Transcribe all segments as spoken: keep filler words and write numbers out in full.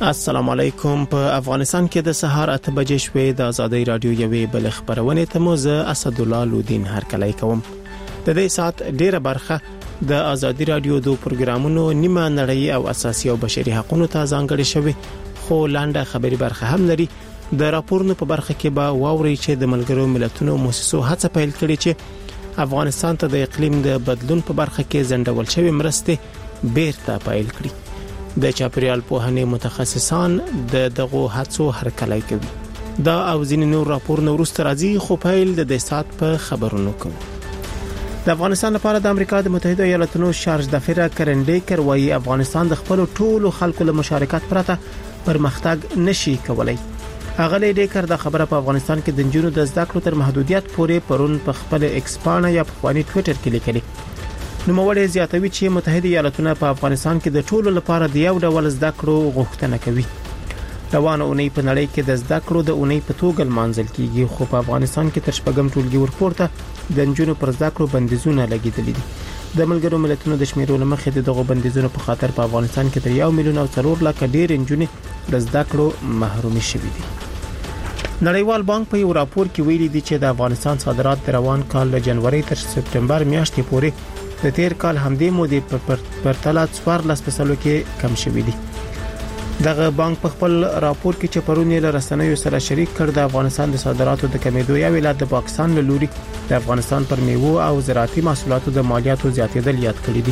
السلام علیکم. په افغانستان کې د سهار اته بجې شوې د ازادي رادیو یوې بل خبرونه ته مو زه اسد الله لودین هرکلی کوم. د دې سات ډیره برخه د ازادي رادیو دو پروګرامونو نیمه نړۍ او اساسي او بشري حقوقو ته ځانګړي شوی، خو لاندې خبري برخه هم لري. د راپورونو په برخه کې به واوري چې د ملګرو ملتونو مؤسسو هڅه پیل کړې چې افغانستان ته د اقلیم د بدلون په برخه کې ځنډول شوی مرستې بیرته پیل کړي. د چاپریال پوهنې متخصصان د دغه هڅو هرکلی کوي. دا او ځینې نور راپورونه وروسته راځي، خو پیل د دې سات په خبرونو کوو. د افغانستان لپاره د امریکا د متحده ایالاتونو شارج دافره کرن ډیکر وايي افغانستان د خپل ټولو خلکو له مشارکت پرته پرمختګ نشي کولای. اغلی ډیکر د خبره په افغانستان کې د جنونو د زده کړو تر محدودیت پورې پرون په خپل ایکس پاڼه یا په خواني ټوئیټر کې لیکلي. نو موږ زیاتوي چې متحده ایالاتونه په افغانستان کې د ټولو لپاره د یو ډول زده کړو غوښتنه کوي. روانه اونۍ په نړۍ کې د زده کړو د اونۍ په توګه لمانځل کیږي، خو په افغانستان کې تر شپږم ټولګي ورپورته د جنونو پر زده کړو بندیزونه لګیدلي دي. د ملګرو ملتونو د شمیرو لمخې د دغو بندیزونو په خاطر په افغانستان کې تر یو میلیون او څلور لک ډیر جنونې د زده کړو محرومي شوي دي. نړیوال بانک په یو راپور کې ویلي دي چې د افغانستان صادرات د روان کال له جنوري تر سپتمبر میاشتې پورې د تیر کال همدې مودې په پرتله څوارلس فیصد کې کم شوي دي. دغه بانک په خپل راپور کې چې پرون یې له رسنیو سره شریک کړ د افغانستان د صادراتو د کمیدو یو ولایت د پاکستان له لوري د افغانستان پر میوه او زراعتي محصولاتو د مالیاتو زیاتېدل یاد کړی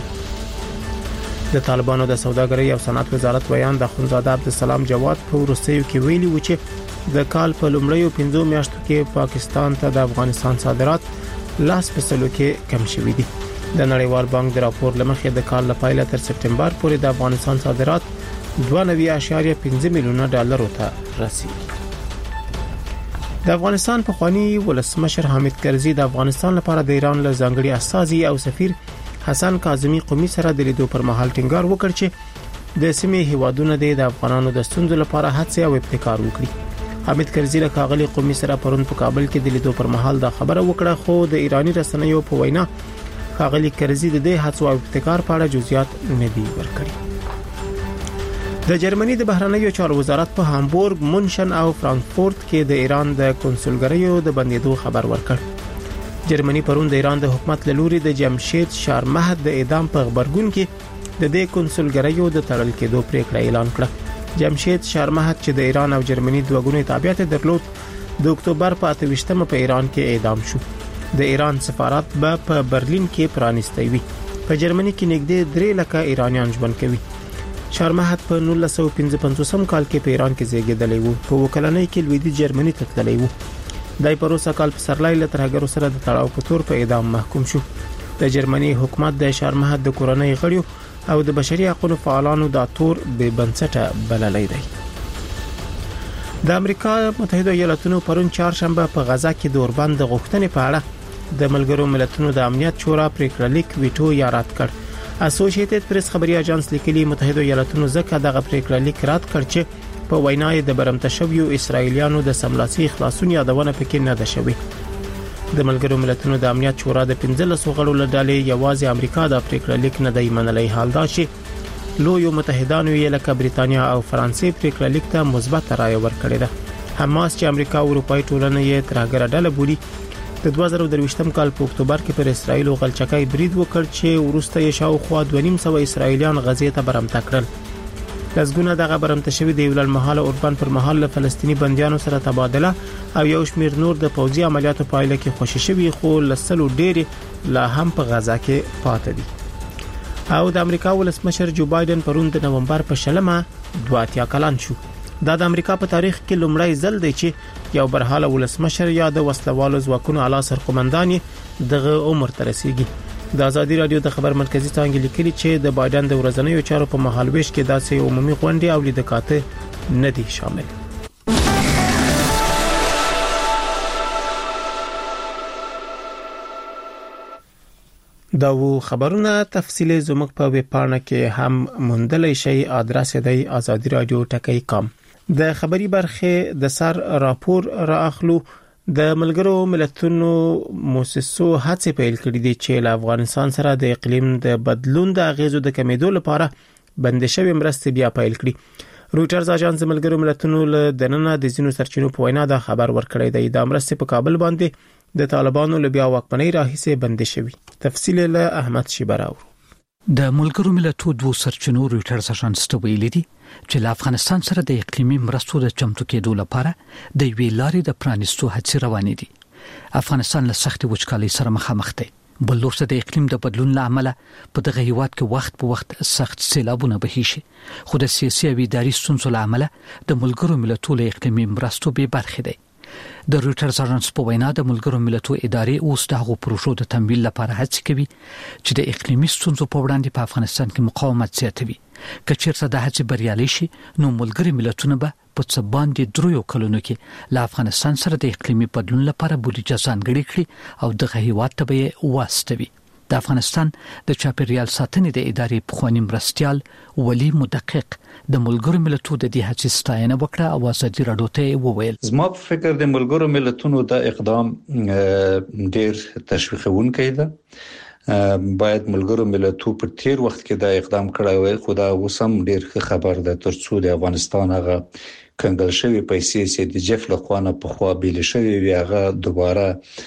دي. د طالبانو د سوداګرۍ او صنعت وزارت بیان د اخوندزاده عبدالسلام جواد په وروستیو کې ویلي و چې د کال په لومړیو پنځو میاشتو کې پاکستان ته د افغانستان صادرات لاس فیصد کې کم شوي دي. د نړیوال بانک د راپور لمخې د کال له پایله تر سپتمبر پورې د افغانستان صادرات دوه نوي اعشاریه پنځه میلیونه ډالر ته رسیدي. د افغانستان په خواني ولسمشر حامد کرزي د افغانستان لپاره د ایران له ځانګړي استازي او سفیر حسن کاظمي قومي سره د لیدو پر مهال ټینګار وکړ چې د سیمې هیوادونو د افغانانو د ستونزو لپاره هڅه او ابتکار وکړي. حامد کرزي له کاغلي قومي سره پرون په کابل کې د لیدو پر مهال دا خبره وکړه، خو د ایرانی رسنیو په وینا کاغلي کرزي د دې هڅو او ابتکار په اړه جزئیات نه دي ورکړي. د جرمني د بهرنیو چارو وزارت په هامبورګ، مونشن او فرانکفورت کې د ایران د کنسولګریو د بندیدو خبر ورکړ. جرمني پرون د ایران د حکومت له لوري د جمشید شارمحد د اعدام په خبرګون کې د دې کنسولګریو د تړل کېدو پریکړه اعلان کړه. جمشید شارمحد چې د ایران او جرمني دوه ګونې تابعیت درلود، د اکتوبر په اته ویشتمه په ایران کې اعدام شو. د ایران سفارت به په برلین کې پرانیستی وي. په جرمني کې نږدې درې لکه ایرانیان ژوند کوي. شارمحد په نولس سوه پنځه پنځوس کال کې په ایران کې زیږیدلی و. په وکلنۍ کې لویدیځ جرمني ته تللی و. دای په روسا کال په سرلای له ترهګرو سره د تړاو په تور په اعدام محکوم شو. د جرمني حکومت د شارمحد د کورنۍ غړیو او د بشري حقوقو فعالانو د تور به بنسټه بللی دی. د امریکا متحده ایالاتونو پرون چهارشنبه په غزا کې د اوربند د غوښتنې په اړه د ملګرو ملتونو د امنیت شورا پریکړه لیک ویټو یا رد کړ. اسوسییټډ پریس خبري اژانس لیکلي متحده ایالاتونو ځکه دغه پریکړه لیک رد کړ چې په وینا یې د برمته شویو اسرایلیانو د سملاسي خلاصون یادونه پکې نه ده شوې. د ملګرو ملتونو د امنیت شورا د پنځلس غړو له ډلې یوازې امریکا د پریکړه لیک نه دی منلی. حال دا چې لویو متحدانو یې لکه بریتانیا او فرانسې پریکړه لیک ته مثبت رائے ورکړې ده. حماس چې امریکا او اروپای ټولنه یې ترهګره ډله بولي، د دوه زره درویشتم کال په اکتوبر کې پر اسرایل او غلچکای برید وکړ چې ورسته یې شاوخوا دوه نیم سوه اسرایلیان غزې ته برمته کړل. لسګونه دغه برمته شوی د یو لړمحاله اوربند پر مهال له فلسطینی بندیانو سره تبادله او یو شمیر نور د پوځي عملیاتو پایله کې خوشی شوی، خو لسلو ډېری لا هم په غزا کې پاتې دي. او د امریکا ولسمشر جو بایدن پرون د نومبر په شلمه دوه اتیا کلن شو. دا د امریکا په تاریخ کې لومړی ځل دی چې یو برحاله ولسمشر یا د وسلوالو ځواکونو اعلی سرقومندان دغه عمر ته رسیږي. د ازادي رادیو د خبر مرکزی څنګه لیکلي چې د بایدن د ورځنیو چارو په مهالويش کې داسې عمومي غونډې او لیدکاته نه دي شامل. دا و خبرونه تفصیلی زموږ په ویب پاڼه کې هم موندلی شئ. ادرس دی ازادي رادیو ټکی کام. د خبري برخه د سر راپور را اخلو. د ملګرو ملتونو مؤسسو هڅه پیل کړې دي چې له افغانستان سره د اقلیم د بدلون د اغیزو د کمیدو لپاره بندشوي مرستې بیا پیل کړي. رويټرز اژانس ملګرو ملتونو له دننه د زینو سرچینو په وینا دا خبر ورکړی دی. د مرستې په کابل باندې د طالبانو له بیا واکمنۍ راهیسې بندي شوی. تفصیل له احمد شیبراو. د ملګرو ملتونو دوه سرچینو رويټرز اژانس ته ویلي دي چې له افغانستان سره د اقلیمي مرستو د چمتو کېدو لپاره د ویلارې د پرانیستو هڅې روانې دي. افغانستان له سختي وچکالۍ سره مخامخ دی. بل لور ته د اقلیم د بدلون لامل په دغه هیواد کې وخت په وخت سخت سیلابونه بهي شي، خو د سیاسي او اداري ستونزو لامل د ملګرو ملتونو اقلیمي مرستو به برخه دی. د رويټرز اژانس په وینا د ملګرو ملتونو ادارې اوس دغه پروژو د تمویل لپاره هڅې کوي چې د اقلیمي ستونزو په وړاندې په افغانستان کې مقاومت زیاتوي. که چیرته د هڅې بریالي شي نو ملګري ملتونه به په څه باندې درو کلونو کې له افغانستان سره د اقلیمي بدلون لپاره بودیجه ځانګړې کړي او دغه هیواد ته به واستوي. د افغانستان د چاپیریال ساتنې د ادارې پخوانی مرستیال ولی مدقق د ملګرو ملتونو د دې هڅې ستاینه وکړه او ازادي راډیو ته وویل زما په فکر د ملګرو ملتونو د اقدام ډیر تشویقونکی ده. باید ملګرو ملتونو په تیر وخت کې دا اقدام کړی وي، خو دا وسم ډیر خبر ده ترڅو د افغانستان هغه کنګل شوی پیسې چې د جف له خوانه په خوا بیل شوی وي هغه دوباره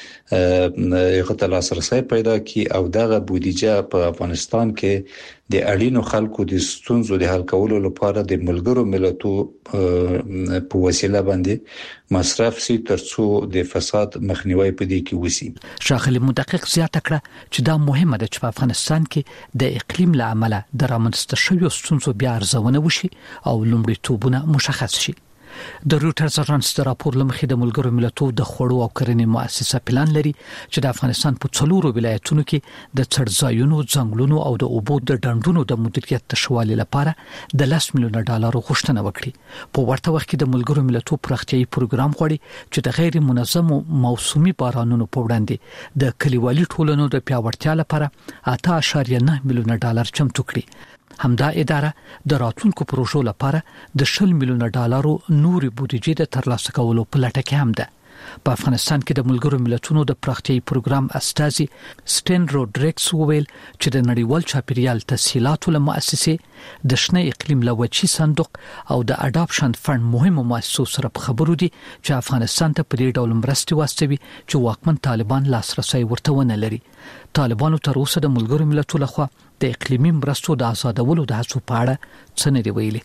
یو ته لاسرسي پیدا کی او دغه بودیجه په افغانستان کې د اړینو خلکو د ستونزو د حل کولو لپاره د ملګرو ملتونو په وسیله باندې مصرف سي ترڅو د فساد مخنیوي پدې کې وسی. شاغلی مدقق زیاته کړه چې دا مهمه ده چې په افغانستان کې د اقلیم له امله د رامنځته شویو ستونزو بیا ارزونه وشي او لومړیتوبونه مشخص شي. د رويټرز اژانس د راپور لمخې د ملګرو ملتونو د خوړو او کرنې مؤسسه پلان لري چې د افغانستان په څلورو ولایتونو کې د څړځایونو، ځنګلونو او د اوبو د ډنډونو د مدیریت تشوالي لپاره د لس میلیونه ډالر غوښتنه وکړي. په ورته وخت کې د ملګرو ملتونو پراختیايي پروګرام غوړي چې د غیر منظمو موسمي بارانونو په وړاندې د کلیوالي ټولنو د پیاوړتیا لپاره اته اعشاریه نه میلیونه ډالر چمتو کړي. همدا اداره د راتلونکو پروژو لپاره د شل میلیونه ډالرو نوري بودیجه د ترلاسه کولو په لټه کې هم ده. په افغانستان کې د ملګرو ملتونو د پراختیايي پروګرام استازي سټین روډریکس وویل چې د نړیوال چاپیریال تسهیلاتو له مؤسسې د شنه اقلیم لوچی صندوق او د اډاپشن فند مهمو مؤسسو سره په خبرو دي چې افغانستان ته په دې ډول مرستې واستوي چې واکمن طالبان لاسرسي ورته ونه لري. طالبانو تر اوسه د ملګرو ملتونو لخوا د اقلیمي مرستو د آزادولو د هڅو په اړه څه نه دی ویلي.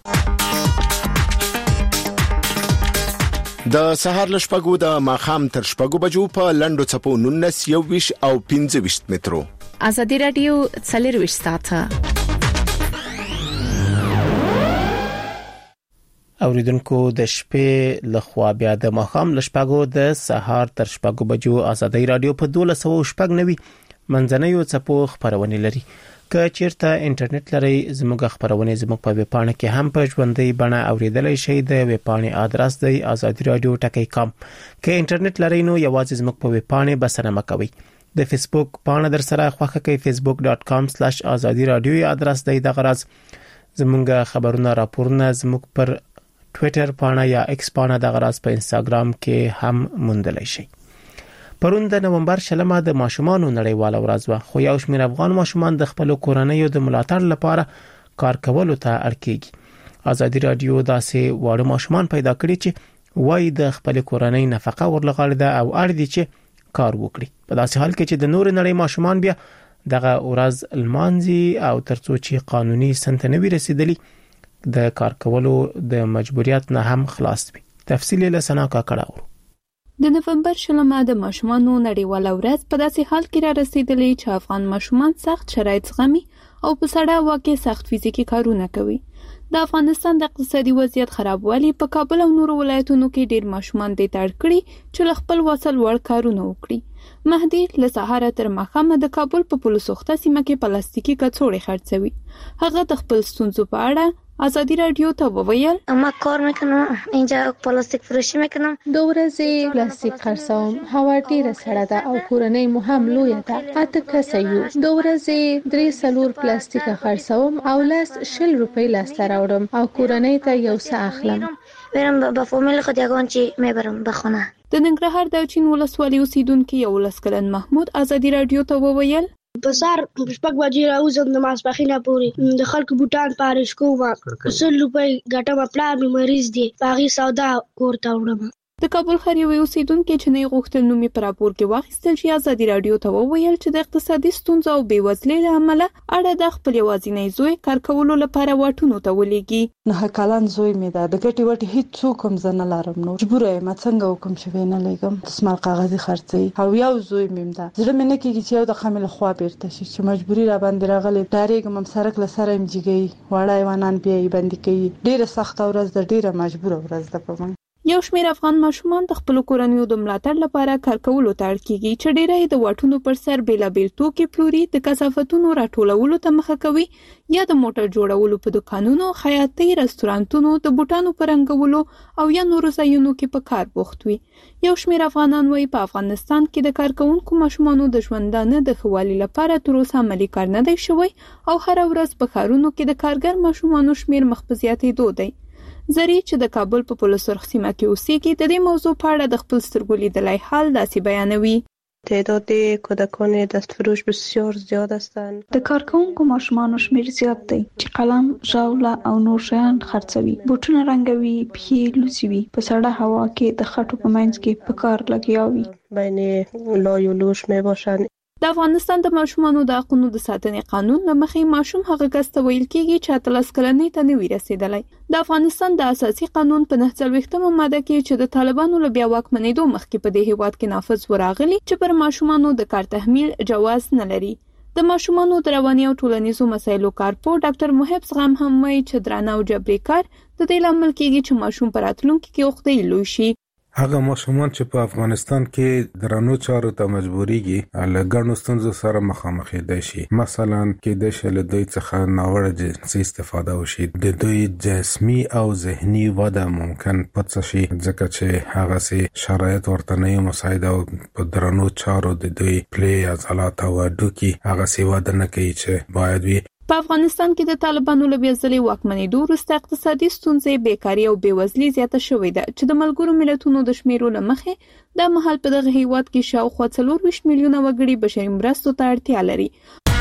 د سهار لشپګو د ماخام تر شپګو بجو په لندو چپو نونس یو ویش او پنځه ویش مترو. ازادي رادیو څلور ویش ساعته. اوریدونکو د شپې لخوا بیا د ماخام لشپګو د سهار تر شپګو بجو ازادي رادیو په دوه سوه شپږ نوي منځنیو چپو خبرونه لري. که چیرته انټرنیټ لري زموږ خبرونه زموږ په ویب پاڼه کې هم په ژوندۍ بڼه اوریدلای شئ. د ویب پاڼې ادرس دی azadi radio dot com. که انټرنیټ لري نو یوازې زموږ په ویب پاڼه بسنه مکوئ. د فیسبوک پاڼه در سره خوښه کوي facebook dot com slash azadi radio ادرس دی. د غرض زموږ خبرونه راپورونه زموږ پر ټوئیټر پاڼه یا ایکس پاڼه د غرض په انستګرام کې هم موندلای شئ. پرون د نومبر شلمه د ماشومانو نړیواله ورځ و، خو یو شمېر افغان ماشومان د خپل کورنۍ د ملاتړ لپاره کار کولو ته اړ کېږي. ازادي رادیو داسې واړه ماشومان پیدا کړي چې وای د خپل کورنۍ نفقه ورلغړې ده او اړ دي چې کار وکړي. په داسې حال کې چې د نور نړۍ ماشومان بیا دغه ورځ لمانځي او ترڅو چې قانوني سنت نه وي رسیدلی د کار کولو د مجبوریت نه هم خلاص وي. تفصیل له سنا کا کړه. د نومبر شلمه د ماشومانو نړیواله ورځ په داسې حال کې را رسیدلې چې افغان ماشومان سخت شرایط زغمي او په سړه هوا کې سخت فزیکي کارونه کوي. د افغانستان د اقتصادي وضعیت خرابوالی په کابل او نورو ولایتونو کې ډېر ماشومان د تړ کړي چې له خپل وصل وړ کارونه وکړي. مهدي له سهار تر ماښامه د کابل په پولیسوخته سیمه کې پلاستیکي کڅوړې خرڅوي. هغه د خپل ستونزو په اړه ازادي رادیو ته وویل ما کار میکنم اینجا پلاستیک فروشی میکنم. دو ورځې پلاستیک خرڅوم. هوا ډیره سړه ده او کورنۍ مو هم لویه ده. اته کسه یو. دو ورځې درې څلور پلاستیک خرڅوم او لاس شل روپۍ لاسته راوړم او کورنۍ ته یو څه اخلم. برم با فامیل خود یگان چی میبرم به خونه. د ننګرهار د چین ولسوالۍ اوسیدونکو یو لس کلن محمود ازادي رادیو ته وویل بسار شپږ بجې راوځم د ماسپښینه پورې د خلکو بوټان پارش کوم سل روپۍ ګټم پلار مې مریض دی باغی سودا کوړه وړم. د کابل ښار یو اوسیدونکو چې نه غوښتل نومي پر راپور کې واخیستل شي ازادي رادیو ته وویل چې د اقتصادي ستونزو او بیوزلۍ له امله اړه د خپل یوازینی زوی کار کولو لپاره واټونو ته ولېږي. نه کلان زوی مې دا د ګټي وټي هیڅ څوک هم زنه لارم نو مجبور یم څنګه وکم چې وینه لګم دسمال کاغذي خرڅي او یو زوی مې دا زړه مې نه کېږي چې یو د خامل خوا بیرته شي چې مجبوری را باندې راغلی ډارېږم هم سرک له سره ام جګي وړای وانان بیا یې باندې کوي ډیره سخت ورځ د ډیره مجبور ورځ ده په من. یو شمېر افغان ماشومان د خپل کورنیو د ملاتړ لپاره کار کولو ته اړ کیږي چې ډیری د واټونو پر سر بیلابیل توکي پلوري د کثافتونو راټولولو ته مخه کوي یا د موټر جوړولو په دکانونو خیاطۍ رستورانتونو د بوټانو پرنګولو او یا نورو ځایونو کې په کار بوخت وي. یو شمېر افغانان وايي په افغانستان کې د کارکونکو ماشومانو د ژوندانه د خوالي لپاره تر اوسه عملي کار نه دی شوی او هر ورځ په ښارونو کې د کارګر ماشومانو شمېر مخ په زیاتېدو دی. زری چې د کابل په پلسرخ سیمه کې اوسېږي د دې موضوع په اړه د خپل سترګو لیدلای حال داسې بیانوي. تعداد کودکان دستفروش بسیار زیاد هستند. د کارکونکو ماشومانو شمیر زیات دی چې قلم، ژاوله او نور شیان خرڅوي، بوټونه رنګوي، پښې لوڅوي، په سړه هوا کې د خټو په منځ کې په کار لګیا وي. بین لای و لوش می باشند. د افغانستان د ماشومانو د حقوقو د ساتنې قانون لمخې ماشوم هغه کس ته ویل کېږي چې اتلس کلنۍ ته نه وي رسیدلی. د افغانستان د اساسي قانون په نهه څلوېښتمه ماده کې چې د طالبانو له بیا واکمنېدو مخکې په دې هیواد کې نافذ وراغلی چې پر ماشومانو د کار تحمیل جواز نه لري. د ماشومانو د رواني او ټولنیزو مسایلو کارپو ډاکټر محب زغم هم وایي چې درانه او جبري کار د دې لامل کېږي چې ماشوم پر راتلونکي کې وختي لوی شي. هغه ماشومان چې په افغانستان کې درنو چارو ته مجبوريږي له ګڼو ستونزو سره مخامخ دي شي. مثلا کې د شل دوی څخه ناوړه جنسي استفاده وشي، د دوی جسمي او ذهني وده ممکن پڅ شي ځکه چې هغه سي شرایط ورته نه مساعده او په درنو چارو د دوی پلی عضلات او ډوکی هغه سي وده نه کوي چې باید وي. په افغانستان کې د طالبانو له بیا ځلې واکمنېدو وروسته اقتصادي ستونزې، بیکاري او بیوزلي زیاته شوې ده چې د ملګرو ملتونو د شمیرو له مخې د مهال په دغه هیواد کې شاوخوا څلور ویشت میلیونه وګړي بشري مرستو ته اړتیا لري.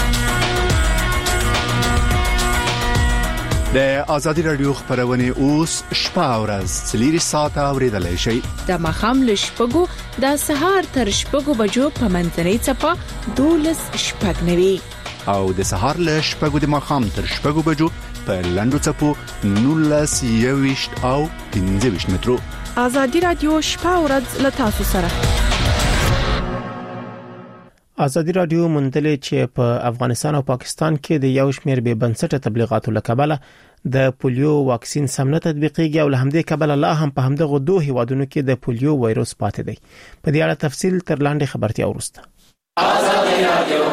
د ازادي رادیو خبرونه اوس شپه او ورځ څلور ساعته اوریدلای شئ. د مخام له شپږو د سهار تر شپږو بجو په منځنۍ چپه دولس شپږ نوي او د سهار له شپږو د مخام تر شپږو بجو په لندو چپو نولس یويشت او پنځه ویشت مترو. ازادي رادیو شپه او ورځ له تاسو سره. ازادي رادیو مونډلې چې په افغانستان او پاکستان کې د یو شمېر به بنسټه تبلیغاتو لکبله د پولیو واکسین سم نه تطبیقيږي او له همدې کبله لا هم په همدغه دوه هیوادونو کې د پولیو وایروس پاتې دی. په دې اړه تفصیل تر لاندې خبرتیا ورسته. ازادي رادیو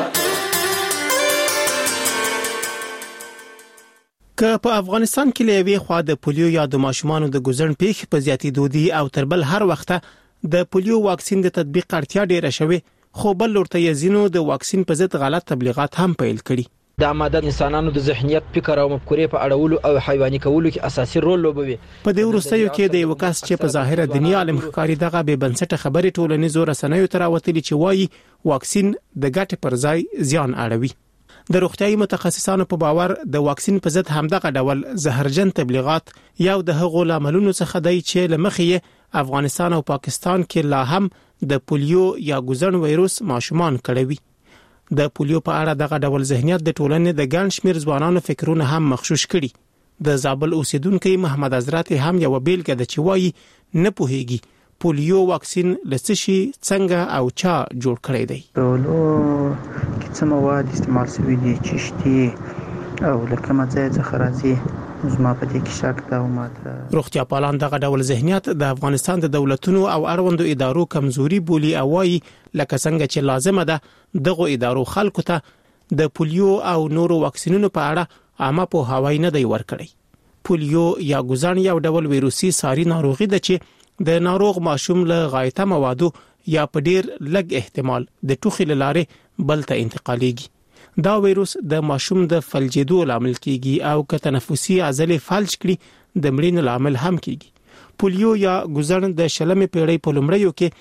که په افغانستان کې لوي خوا د پولیو یا د ماشومانو د ګوزن پیښ په زیاتېدو دي او تر بل هر وخت د پولیو واکسین د تطبیق اړتیا ډیره شوه، خو بل لورته یزینو د واکسین په ضد غلط تبلیغات هم پیل کړي. د عامه انسانانو د ذهنیت، فکر او مفکورې په اړولو او حیواني کولو کې اساسي رول لوبوي. په دې وروستیو کې د یو کس چې په ظاهره دنیا عالم ښکاری دغه به بنسټه خبرې ټولنیزو رسنیو تر راوتلي چې وایي واکسین د ګټې پر ځای زیان اړوي. د روغتيایي متخصصانو په باور د واکسین په ضد همدغه ډول زهرجن تبلیغات یو د هغو لاملونو څخه دی چې لمخې افغانستان او پاکستان کې لا هم د پولیو یا ګوزن وایروس ماشومان کړوي. د پولیو په اړه دغه ډول ذهنیت د ټولنې د ګڼ شمېر ځوانانو فکرونه هم مخشوش کړي. د زابل اوسیدونکو محمد حضرت هم یو بیلګه د چوي نه پوهیږي پولیو واکسین لسشي څنګه او چا جوړ کړی دی. پولیو کې څه مواد استعمال شوي دي چې او لکه مزه څخه راځي زما په دې کې شک دا وماته. روغتیا پالان دغه ډول ذهنیت د افغانستان د دولتونو او اړوندو ادارو کمزوري بولی او وايي لکه څنګه چې لازمه ده دغه ادارو خلکو ته د پولیو او نورو واکسینونو په اړه عامه پوهاوی نه دی ورکړی. پولیو یا ګوزن یو ډول ویروسي ساري ناروغي ده چې د ناروغ ماشوم له غایطه موادو یا په ډیر لږ احتمال د ټوخي لاره بل ته انتقالېږي. دا وایروس د ماشوم د فلجېدو لامل کیږي او که تنفسي عضلې فلج کړي د مړینې لامل هم کیږي. پولیو یا ګوزن د شلمې پیړۍ په لومړیو کې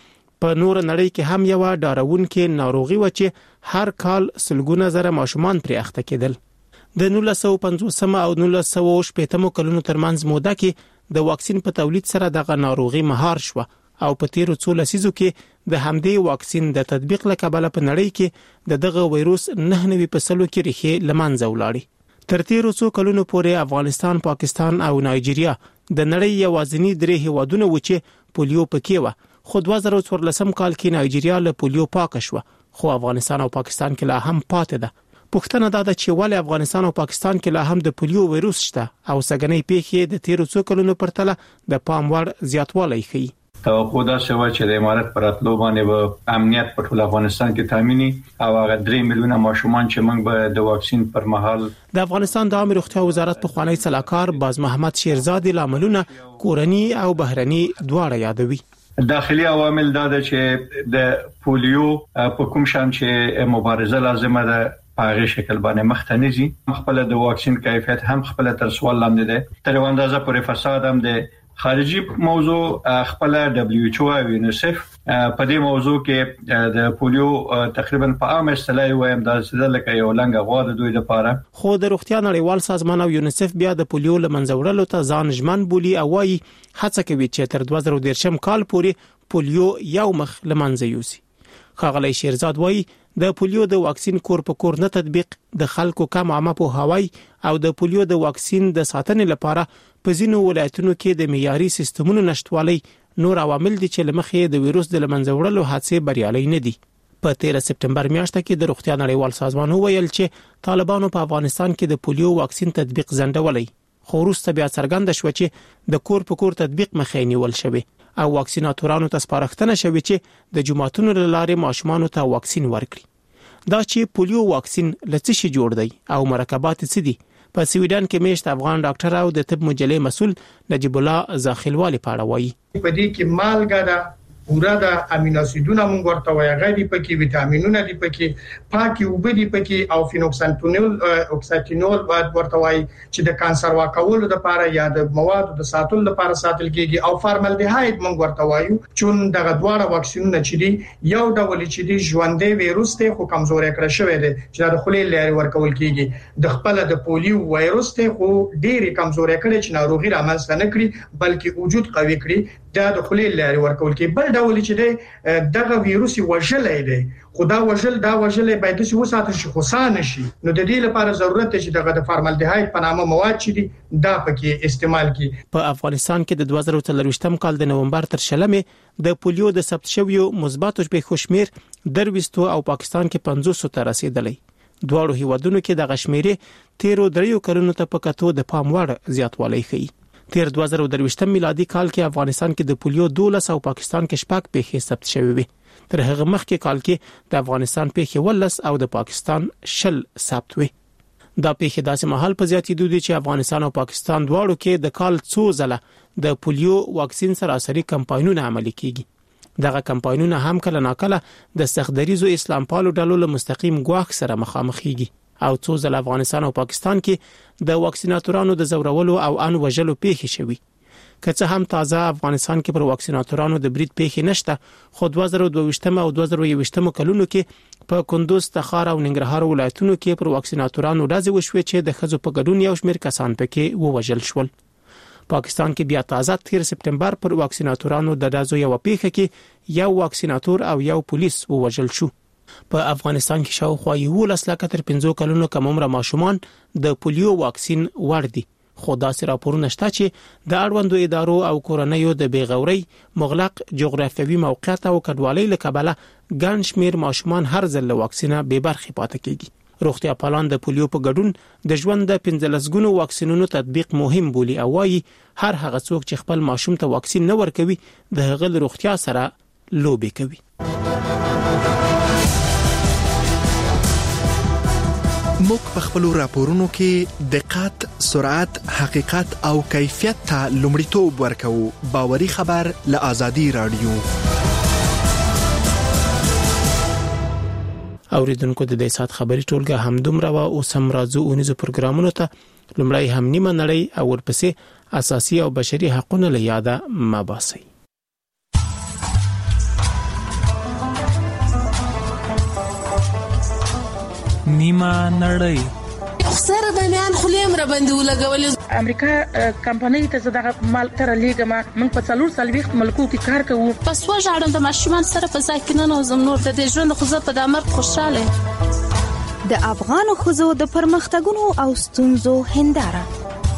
په نور نړۍ کې هم یو ډاروونکې ناروغي و چې هر کال سلګونه زره ماشومان پرې اخته کېدل. د نولس سوه پنځوس او نولس سوه شپږ کلونو ترمنځ موده کې د واکسین په تولید سره دغه ناروغي مهار شو او په تیرو څو لسیزو کې د همدې واکسین د تطبیق له کبله په نړۍ کې د دغه وایروس نه نوي پسلو کې ریښې لمنځه ولاړې. تر تیرو څو کلونو پورې افغانستان، پاکستان او نایجیریا د نړۍ یوازینی درې هیوادونه و چې پولیو پکې و، خو دوه زره څوارلسم کال کې نایجیریا له پولیو پاک شو، خو افغانستان او پاکستان کې لا هم پاتې ده. پوښتنه دا ده چې ولې افغانستان او پاکستان کې لا هم د پولیو وایروس شته او سګنې پیښې د تیرو څو کلونو پرتله د پام وړ زیاتوالی ښیي. توقع دا شوه چې د امارات پر اتلو باندې به امنیت په ټول افغانستان کې تامینی او هغه درې میلیونه ماشومان چې موږ به د واکسین پر مهال د افغانستان د عامه روغتیا وزارت په خوانی صلاحکار باز محمد شیرزادی لاملونه کورنی او بهرنی دواړه یادوي. داخلي عوامل دا ده چې د پولیو په کوم شان چې مبارزه لازمه ده په هغه شکل باندې مختنزي خپل د واکسین کیفیت هم خپل تر سوال لاندې ده. تر اندازه پورې فساد هم ده. خارجي موضوع خپل دبليو ایچ او او یونیسف په دې موضوع کې د پولیو تقریبا په عامه اصطلاح وایم دا لکه یو لنګ غوا د دوی لپاره، خو د روغتیا نړیوال سازمان او یونیسف بیا د پولیو لمنځه وړلو ته ځان ژمن بولی او وايي هڅه کوي چې تر دوه زره دېرشم کال پورې پولیو یو مخ لمنځه یوسي. ښاغلی شیرزاد وايي د پولیو د واکسین کور په کور نه تطبیق د خلکو کم عامه پوهاوی او د پولیو د واکسین د ساتنې لپاره په ځینو ولایتونو کې د معیاري سیستمونو نشټوالي نور عوامل دي چې لمخې د وایروس د لمنځه وړلو هڅې بریالي نه دي. په تیرا سپتمبر میاشت کې د روغتیا نړیوال سازمان وویل چې طالبانو په افغانستان کې د پولیو واکسین تطبیق ځنډولای، خو وروسته بیا څرګنده شو چې د کور په کور تطبیق مخې نیول شوی او واکسیناتورانو ته سپارښتنه شوی چې د جماعتونو لاره ماشومان ته واکسین ورکړي. دا چې پولیو واکسین لڅ شي جوړ دی او مرکبات څه دي، په سویډن کې میشت افغان ډاکټر او د طب مجلې مسول نجیب الله زاخلوالی پاړه وایي. په دې کې مالګه ده، پورا د امینو اسیدونه مونږ ورته وایي، غوړي پکې، ویټامینونه دي پکې، پاکي اوبه دي پکې او فینوکسانټونول اوکساتینول باید ورته وایي چې د کانسر واکولو لپاره یا د موادو د ساتلو لپاره ساتل کیږي، او فارمالډیهاید مونږ ورته وایو چې دغه دواړه واکسینونه چې دي یو ډول چې دي ژوندې وایروس ته خو کمزوري کړی شوی دی چې د خولې لارې ورکول کیږي، د خپل د پولیو وایروس ته خو ډېری کمزوري کړي چې ناروغي رامنځته نه کړي بلکې وجود قوي کړي، دا د خولې لارې ورکول کیږي. بل ډول چې دی دغه وایروس وژلې دی، خدا وژل دا وژلې باید چې وساتل شي، خوسانه شي، نو د دې لپاره ضرورت دی چې دغه د فارمالډیهاید په نامه مواد چې دي دا پکې استعمال کی. په افغانستان کې د دوه زره څلرويشتم کال د نومبر تر شلمې د پولیو د ثبت شویو مثبتو پیښو شمیر درويستو او پاکستان کې پنځوس ته رسیدلی. دواړو هیوادونو کې د غشمیرې تیرو دریو کلونو ته په کتو د پام وړ زیاتوالی ښیي. تیر دوه زره درويشتم میلادي کال کې افغانستان کې د پولیو دولس او پاکستان کې شپږ پیښې ثبت شوې وي. تر هغه مخکې کال کې د افغانستان پیښې ولس او د پاکستان شل ثبت وي. دا پیښې داسې مهال په زیاتېدو دي چې افغانستان او پاکستان دواړو کې د کال څو ځله د پولیو واکسین سراسري کمپاینونه عملي کیږي. دغه کمپاینونه هم کله ناکله د سختدریزو اسلام پالو ډلو له مستقیم ګواښ سره مخامخېږي او څو ځله افغانستان او پاکستان کې د واکسیناتورانو د زورولو او ان وژلو پیښې شوي. که څه هم تازه افغانستان کې پر واکسیناتورانو د برید پیښې نشته، خو دوه زره دوه ویشتم او دوه زره یوویشتم کلونو کې په کندوز، تخار او ننګرهار ولایتونو کې پر واکسیناتورانو ډزې وشوې چې د ښځو په ګډون یو شمېر کسان پکې ووژل شول. پاکستان کې بیا تازه تیر سپتمبر پر واکسیناتورانو د ډزو یو پیښه کې یو واکسیناتور او یو پولیس ووژل شو. په افغانستان کې شاوخوا یولس لکه تر پنځو کلونو کم عمره ماشومان د پولیو واکسین وړ دي، خو داسې راپورونه شته چې د اړوندو ادارو او کورنیو د بیغوري، مغلق جغرافیوي موقعیت او کډوالۍ له کبله ګڼ شمېر ماشومان هر ځل له واکسینه بې برخې پاتې کیږي. روغتیا پالان د پولیو په ګډون د ژوند د پنځلس ګونو واکسینونو تطبیق مهم بولي او وايي هر هغه څوک چې خپل ماشوم ته واکسین نه ورکوي د هغه روغتیا سره لوبې کوي. موږ په خپل راپورونو کې دقت، سرعت، حقیقت او کیفیت ته لومړیتوب ورکوو. باوري خبر له آزادي رادیو. اوریدونکو د دې سات خبري ټولګه هم دومره وا او سم راځو اونیزو پروګرامونو ته لومړی هم نیمه نړۍ او ورپسې اساسي او بشري حقوقونه له یاده ما باسي. نیمه نړۍ. سره د میان خلیم را باندې ولګولې. امریکا کمپنۍ ته زداغه مال تر لیګما موږ په څلور سلويخت ملکو کې کار کوو. پس وژاړم د ماشومان سره په ځای کې نه نوزم نور د دې ژوند خو زه په دامر خوشاله. د افغان خزو د پرمختګونو او ستونزو هنداره.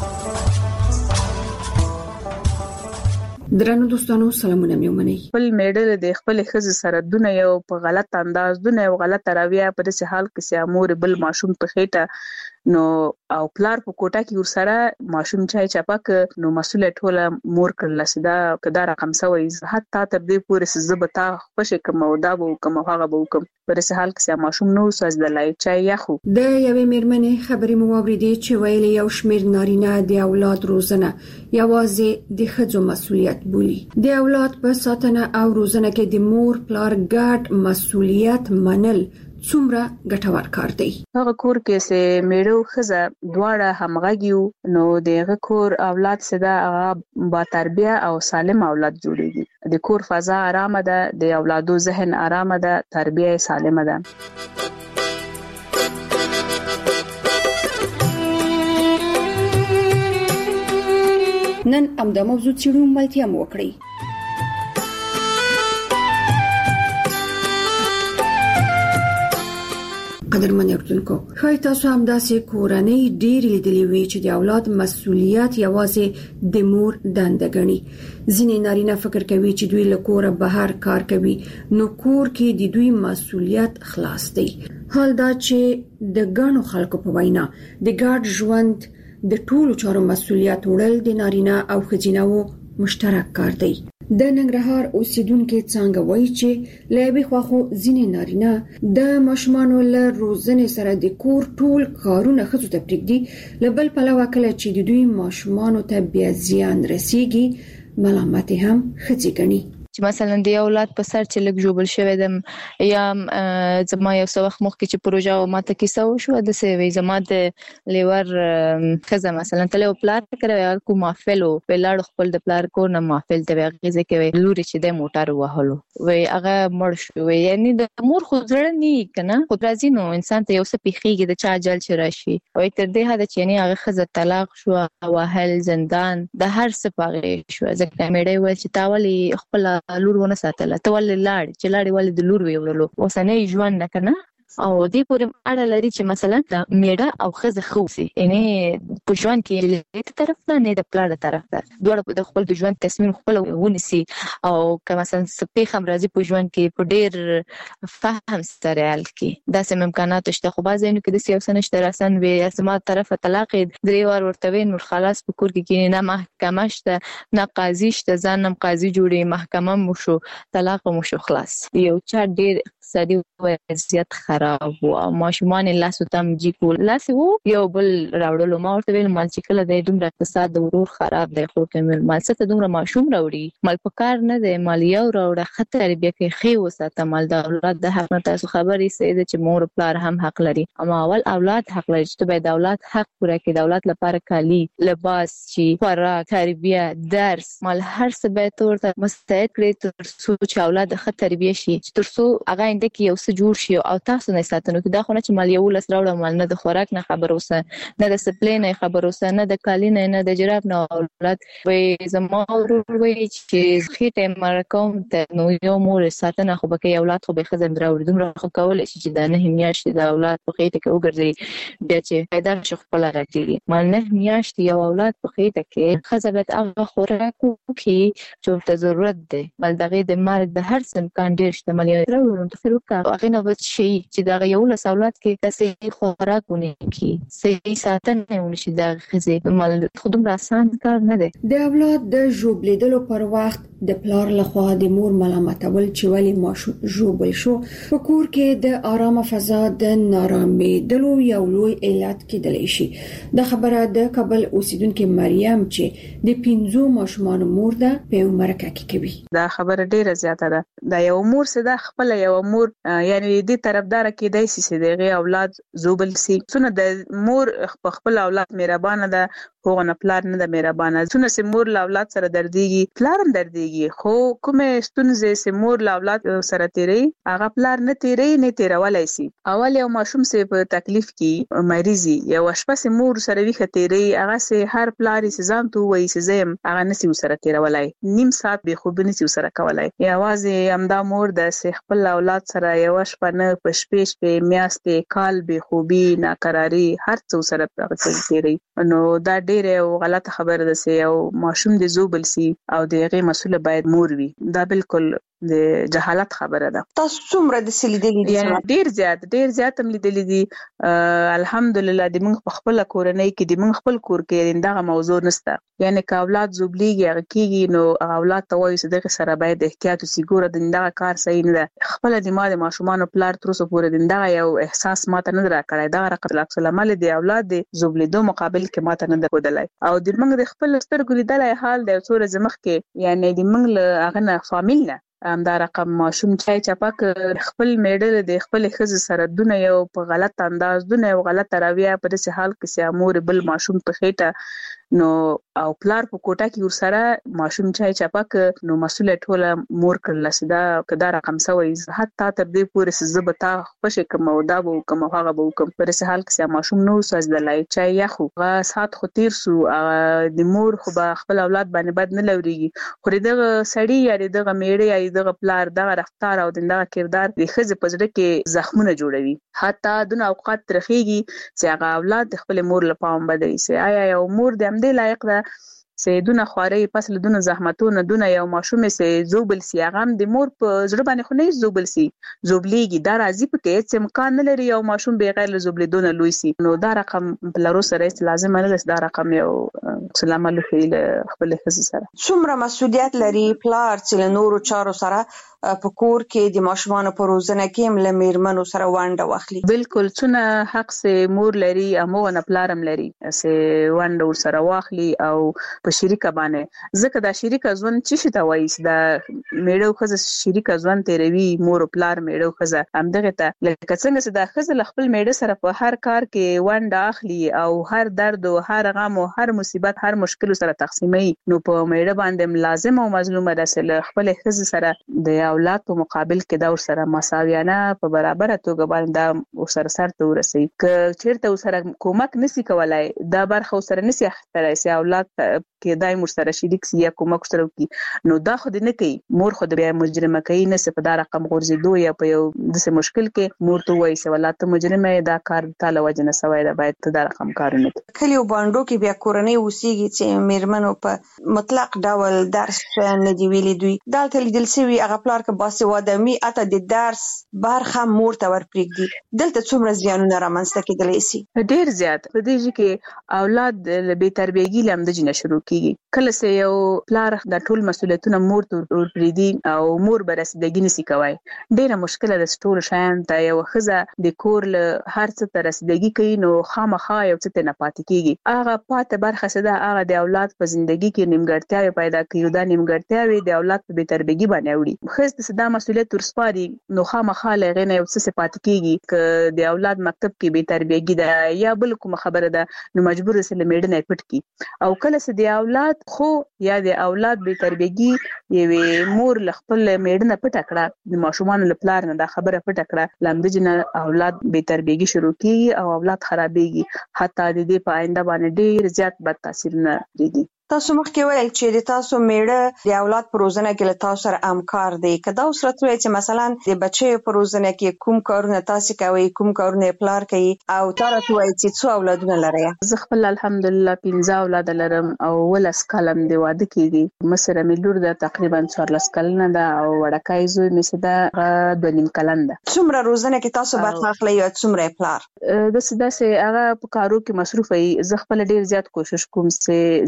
درنو دوستانو سلامونه میومني. خپل میډل د خپل خزو سره دونه یو په غلط انداز دونه یو غلط راویا په دې حال کې چې امور بل ماشوم په خېټه نو او پلار په کوټه کې ورسره ماشوم چای چپک نو مسؤلیت ټوله مور کړل سدا کدا رقم سوي حتی تر دې پورې زبتا خوش کوم او دا وو کوم هغه وو کوم په دې حال کې ماشوم نو سوز د لای چای یخو د یوې میرمنې خبرې مو واوریدې چې ویلي یو شمیر نارینه د اولاد روزنه یوازې د ښځو مسؤلیت بولي. د اولاد په ساتنه او روزنه کې د مور پلار ګډ مسؤلیت منل څومره ګټور کار دی. هغه کور کې سه میړو خزه دواړه همغږیو نو دغه کور اولاد سدا هغه با تربیه او سالم اولاد جوړیږي. د کور فضا آرامه ده، د اولادو ذهن آرامه ده، تربیه سالمه ده. نن امدا موضوع چیرو ملتیا مو وکړي. قدرمن اردوونکو خای تاسو هم داسې کورنۍ ډېر لیدلې وي چې د اولاد مسؤلیت یوازې د مور دنده ګڼي. ځینې نارینه فکر کوي چې دوی له کوره بهر کار کوي نو کور کې د دوی مسؤلیت خلاص دی. حال دا چې د ګڼو خلکو په وینا د ګډ ژوند د ټولو چارو مسؤلیت وړل د نارینه او ښځینه مشترک کار دی. د ننګرهار اوسیدونکو څنګه وایي چې لایبي خواخو ځینې نارینه د ماشومانو له روزنې سره د کور ټول کارونه ښځو ته پرېږدي، له بل پلوه کله چې د دوی ماشومانو ته بیا زیان رسیږي ملامت هم ښځې ګڼي. چې مثلا د اولاد په سر چې لګ جوړل شوی دم یا زما یو څو وخت مخکې چې پروژه او ماته کیسه وشو د سیوي زما د لیور خزه مثلا تل پلار کړو کو محفلو بلاد خپل د پلار کو نه محفل ته غیزه کوي لوري چې د موټر وهلو وای هغه مړ شو یعنی د مور خو ځړ نه کنه خو راځي نو انسان ته یو څه پیخیږي د چا جل چې راشي وای تر دې هدا چې یعنی هغه خزه طلاق شو او هل زندان د هر څه پاره شو ځکه مېړې و چې تاولي خپل لور ونه ساتله ته ولې لاړ چې لاړې ولې د لور ویولو اوسنۍ ژوند نه کنه او دې پورې اړه لري چې مثلا د میډه او خزه خوسي یعنی په ژوند کې د طرف نه نه د پلان طرف ده دوه د خپل د ژوند تصمیم خپل ونیسي او که مثلا سپېخ هم راځي په ژوند کې په ډېر فهم سره حل کې دا سم امکانات شته خو بعضې نو کې د سیاست نشته راسن وي اسما طرف طلاق درې وار ورته نور خلاص په کور کې نه محکمه شته نه قاضي شته ځانم قاضي جوړي محکمه مو شو طلاق مو شو خلاص یو چا ډېر اقتصادي وضعیت خراب او ماشومان لاسو تم جی کول لاس وو یو بل راوړلو ما ورته ویل مال چې کله د دومره اقتصاد د ورور خراب دی خو کومل مال څه ته دومره ماشوم راوړي مال پکار نه دی مال یو راوړه خطر بیا کې خي وساته مال د اولاد د حق نه تاسو خبرې سید چې مور پلار هم حق لري اما اول اولاد حق لري چې به د اولاد حق پوره کړي د اولاد لپاره کالی لباس چې خوراک تربیه درس مال هر څه به تورته مستعد کړي تر څو چې اولاد ښه تربیه شي تر څو هغه انده کې یو څه جوړ شي او تاسو نه ساتنو کې دا خو نه چې مال یو لس راوړم مال نه د خوراک نه خبر اوسه نه د سپلې نه خبر اوسه نه د کالی نه نه د جراب نه اولاد وي زما ورور وي چې خېټه مرکوم ته نو یو مور ساتنه خو به کې اولاد خو به خزم راوړي دومره خو کول شي چې دا نه میاشتې د اولاد په خېټه کې وګرځي بیا چې پیدا شي خپل راځي مال نه میاشتې یو اولاد په خېټه کې خزبت هغه خوراک کې چې ته ضرورت دی بل دغه د مرګ د هر څه امکان ډیر شته مال راوړم ته فروکا هغه نو شي چې دا یو له سہولت کې تاسو خوراکونه کې صحیح ساتنه ونشي دا خزه مال خودم راسان کار نه دی د اولاد د جوبلیدلو پر وخت د پلار لخوا د مور ملامتول چې ولی ماشوم جوبل شو په کور کې د آرامه فضا د نارامي دلو یو لوی علت کېدلی شي د خبره د کابل اوسیدونکو مریم چې د پینځو ماشومان مور ده په مرکه کې کوي دا خبره ډیره زیاته ده دا یو مور سده خپل یو مور یعنی دې طرفدار کېدای شي چې دغه اولاد زوبل سي څونه د مور خپل اولاد مهربانه ده هغه نه پلار نه د مهربانه څونه سمور لا اولاد سره درديږي پلار هم درديږي خو کومه ستونزې سمور لا اولاد سره تیری هغه پلار نه تیری نه تیرولای شي اول یو ماشوم سه په تکلیف کې مریضي یو شپه سمور سره وی خطرې هغه سه هر پلار سه ځان تو وای سه زم هغه نسی سره تیرولای نیم ساعت به خوب نسی سره کولای یوازې امدا مور د خپل اولاد سره یو شپه نه پښپېش په میاشتې کال به خوبي ناقراری هر څو سره تیری نو دا ډیره غلطه خبره ده چې یو ماشوم د زوبل سي او دغه مسؤل باید مور وي دا بالکل د جهالت خبره ده تاسو څومره د سلیدلې دي یعنی ډیر زیات ډیر زیات هم لیدلې دي الحمدلله د موږ په خپل کورنۍ کې د موږ خپل کور کې دغه موضوع نشته یعنی که اولاد زوبليږي هغه کېږي نو اولاد ته وایي چې دغه سره باید احتیاط وسي ګوره دغه کار صحیح نه ده خپل د ما د ماشومان پلار تر اوسه پورې دغه یو احساس ماته نه راکړی دا رقم اکثر عمل د اولاد د زوبلیدو مقابل کې ماته نه ده کودلای او د موږ د خپل سترګو لیدلای حال د څور زمخ کې یعنی د موږ له هغه نه فامیل نه ام دا رقم ماشوم چای چپاک خپل میډل د خپل خزه سره دونه یو په غلط انداز دونه یو غلط رویه په داسې حال کې چې امور بل ماشوم په خېټه نو او پلار په کوټه کې ورسره ماشوم چای چپاک نو مسؤل ټوله مور کړل سدا کدا رقم سوي حتی تر دې پورې زبتا خوشی کوم او دا بو کوم هغه بو کوم پر سه حال کې ماشوم نو ساز دلای چای یا خو غا سات خو تیر سو د مور خو به خپل اولاد باندې بد نه لوريږي خو دغه سړی یا دغه میړه یا دغه پلار دغه رفتار او دغه کردار د خزه پزړه کې زخمونه جوړوي حتی دونه اوقات ترخیږي چې هغه اولاد خپل مور لپاره بدوي سي آیا یو مور د دې لایق ده چې دونه خواري پس له دونه زحمتونه دونه یو ماشوم چې زوبل سی هغه د مور په زړه باندې خو نه زوبل سی زوبليږي دا راځي په کې چې امکان نه لري یو ماشوم بغیر له زوبلیدونه لوي سي نو دا رقم بلارو سره لازم نه ده دا رقم یو سلام علیکم خپل خصوص سره څومره مسؤلیت لري پلار چې نورو چارو سره په کور کې د ماشومان په روزنه کې مل میرمنو سره وانډه واخلي بالکل څونه حق سه مور لري امو نه پلارم لري سه وانډه ور سره واخلي او په شریکه باندې ځکه دا شریکه ځوان چې شته وایي دا میړو خزه شریکه ځوان تیروي مور پلار میړو خزه همدغه ته لکه څنګه چې دا خزه خپل میړه سره په هر کار کې وانډه اخلي او هر درد او هر غم او هر مصیبت هر مشکل سره تقسیمي نو په میړه باندې لازم او مظلومه ده خپل خزه سره د اولاد په مقابل کې دا ور سره مساویانه په برابر توګه باندې دا ور سره سره ورسي ک چیرته ور سره کومک نسی کولای دا برخه ور سره نسی اخترای سي اولاد کې دای مر سره شریک سی یا کومک سره کی نو دا خو دې نه کوي مور خو د مجرمه کوي نه څه په دا رقم غورځیدو یا په یو د مشکل کې مور ته وایي چې ولات مجرمه دا کار تعالی وجنه سوای دا باید ته دا رقم کار نه کوي کلیو باندې کې بیا کورنۍ وسیږي چې میرمنو په مطلق ډول درس نه دی ویلي دوی دالته لیدل سوي هغه پلار که باسواده می اته د درس برخه مور ته ورپریږدي دلته څومره زیانونه رامنځته کېدلی سي ډیر زیات په دې کې اولاد له بے تربیګي لم د جنه شروع کیږي کله سه یو پلار د ټول مسولیتونه مور ته ورپریږدي او مور برسیدګي نسی کوي ډیره مشکله ده ټول شایان ته یو خزه د کور له هر څه تر رسیدګي کوي نو خامخا یو څه نه پاتې کیږي هغه پاته برخه سده هغه د اولاد په ژوندۍ کې نیمګړتیاوي پیدا کوي دا نیمګړتیاوي د اولاد په بے تربیګي باندې وړي خزه صدا مسولیت ورسپاري نو خامخا لغه نه یو څه پاتې کیږي ک د اولاد مکتب کې بے تربیګي ده یا بل کوم خبره ده نو مجبور سره میډ نه پټ کی او کله سه د اولاد خو یا د اولاد بے تربیګي یوه مور خپل میډ نه پټ کړه د ماشومان لپاره نه دا خبره پټ کړه لمدجنه اولاد بے تربیګي شروع کیږي او اولاد خرابېږي حتی د دې په آینده باندې ډیر زیات بد تاثیر نه لري تاسو مخکې ویل چې د تاسو میړه د اولاد په روزنه کې له تاسو سره همکار دی کدا اوس راته چې مثلا د بچي په روزنه کې کوم کارونه تاسو کوي کوم کارونه پلار کوي او تاسو وایي چې څو اولادونه لري زه خپل الحمدلله پنځه اولاد لرم او ولس کلم دی واده کیږي مسره ملور ده تقریبا څوارلس کلنه ده او وړکای زوی مې ده د نیم کلن ده څومره روزنه کې تاسو برخه اخلي او څومره پلار د سده سه هغه په کارو کې مصروف وي زه خپل ډیر زیات کوشش کوم چې زیات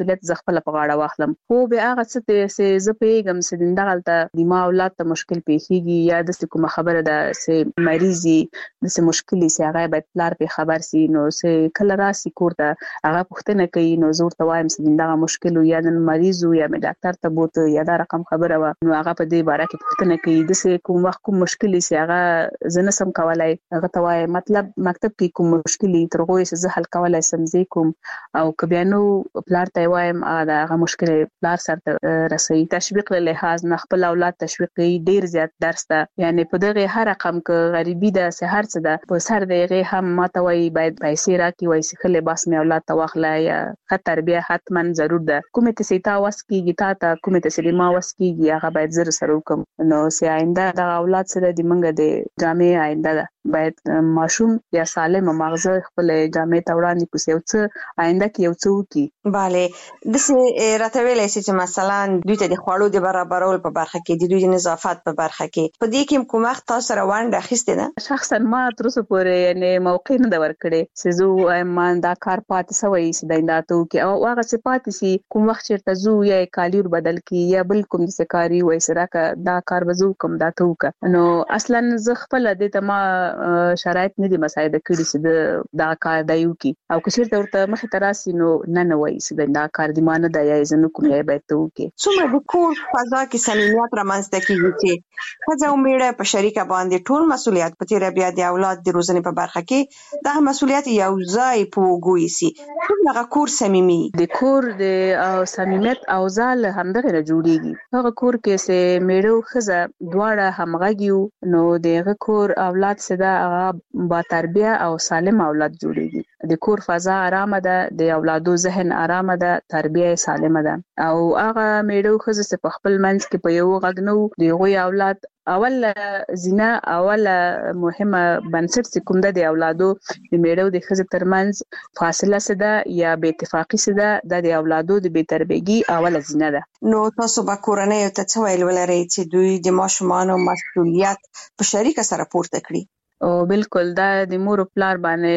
مسولیت ز خپل په غاړه واخلم. خو به هغه څه چې ز پیغام سدین دغلته د ما اولاد ته مشکل پیښیږي یا د کومه خبره ده چې مریضي د څه مشکلي سي هغه باید پلار په خبر سي نو چې کله راسي کوړه هغه پوښتنه کوي نو زور ته وایم سدین دغه مشکل یا د مریض یا د ډاکټر ته بوته یا دا رقم خبره و نو هغه په دې باره کې پوښتنه کوي د څه کوم وخت کوم مشکلي سي هغه زنه سم کولای هغه ته وایم مطلب مکتب کې کوم مشکلي ترغه یې زه حل کولای سم زی کوم او کبيانو پلار ته وایم هغه مشکل پلار سره رسي تشویق له لحاظ نه خپل اولاد تشویق کوي ډیر زیات درس ته یعنی په دغه هر رقم ک غریبي ده سحر څه ده په سر دغه هم ماته وای باید پیسې راکې وای سخله باس مې اولاد ته واخلای یا خطر بیا حتما ضرور ده کومه ته سیتا واسکیږي تا ته کومه ته سلیما واسکیږي هغه باید زر سره وکم نو سي آینده د اولاد سره د منګه د جامع آینده ده باید ماشوم یا سالم مغزه خپل جامع توړاندې کوسي او څه آینده کې یو څه وکي. bale د څه راته ویلې چې مثلا دوی ته د خوړو د برابرول په برخه کې د دوی د نظافت په برخه کې په دې کې کوم وخت تاسو روان راخسته نه شخصا ما تر اوسه پورې یعنی موقع نه دا ورکړې چې زه ایمان دا کار پاتې سوی چې داینداتو کې او هغه چې پاتې سي کوم وخت چیرته زو یا کالیر بدل کی یا بل کوم څه کاری وای سره کا دا کار وزو کوم دا تو کا نو اصلا زه خپل د تما شرایط نه دي مساعده کړی چې دا کار دایو کی او که چیرته ورته مخ تراسي نو نه نه وای چې دا کار دی مان نه دی زنه کوم یې به تو کې څومره د کور فضا کې صمیمیت رامنځته کیږي چې خځه او میړه په شریکه باندې ټول مسولیت په تیر بیا د اولاد د روزنې په برخه کې دا مسولیت یو ځای پوغوي سي څنګه کور صمیمي د کور د صمیمیت او ځال همدغه نه جوړیږي هغه کور کې چې میړه خځه دواړه همغږیو نو دغه کور اولاد سره هغه با تربیه او سالم اولاد جوړیږي د کور فضا آرامه ده د اولادو ذهن آرامه ده تربیه سالمه ده او هغه میړه خځه چې په خپل منځ کې په یو غږ نو دغه اولاد اول زینا اول مهمه بنسټ کوم د اولادو د میړو د خځې ترمنځ فاصله سده یا بې اتفاقی سده د اولادو د بې تربیګي اول زینا ده نو تاسو به کورنۍ ته څه ویل ولرئ چې دوی د ماشومان مسؤلیت په شریکه سره پورته کړي او بالکل دا د مور او پلار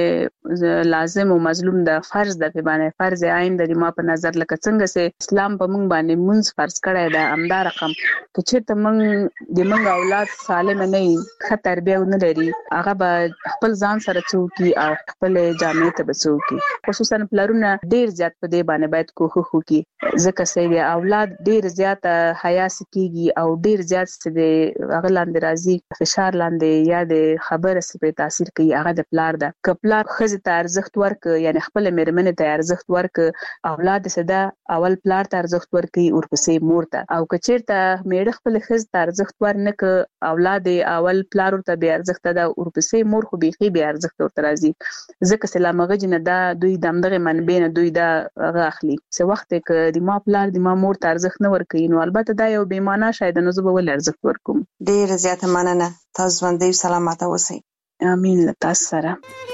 باندې لازم او مظلوم د فرض د باندې فرض عین د ما په نظر لکه څنګه چې اسلام په موږ باندې مونږ فرض کړی دا امدا رقم چې چیرته موږ د موږ اولاد سالم نه وي ښه تربیه ونه لري هغه به خپل ځان سره چوکي او خپل جامع ته بچوکي خصوصا پلارونه ډیر زیات په دې باندې باید کوښښ وکړي ځکه چې د اولاد ډیر زیات حیا سکیږي او ډیر زیات د هغه لاندې راځي فشار لاندې یا د خبر سپه تاثیر کوي هغه د پلار ده کپلار خزه ته ارزښت ورک یعنی خپل مېرمنه ته ارزښت ورک اولاد سده اول پلار ته ارزښت ورکي او پسې مور ته او کچیرته میړه خپل خزه ته ارزښت ورنک اولاد اول پلار ته به ارزښت ده او پسې مور خو بيخي به ارزښت ورته راځي ځکه سلام غجنه دا دوی دمدغه منبع نه دوی دا غاخلي څه وخت کې د ما پلار د ما مور ته ارزښت نه ورکي نو البته دا یو بې معنا شاید نه زه به ول ارزښت ورکوم ډیر زیات مننه تاسو باندې سلامات اوسئ امين تاسو سره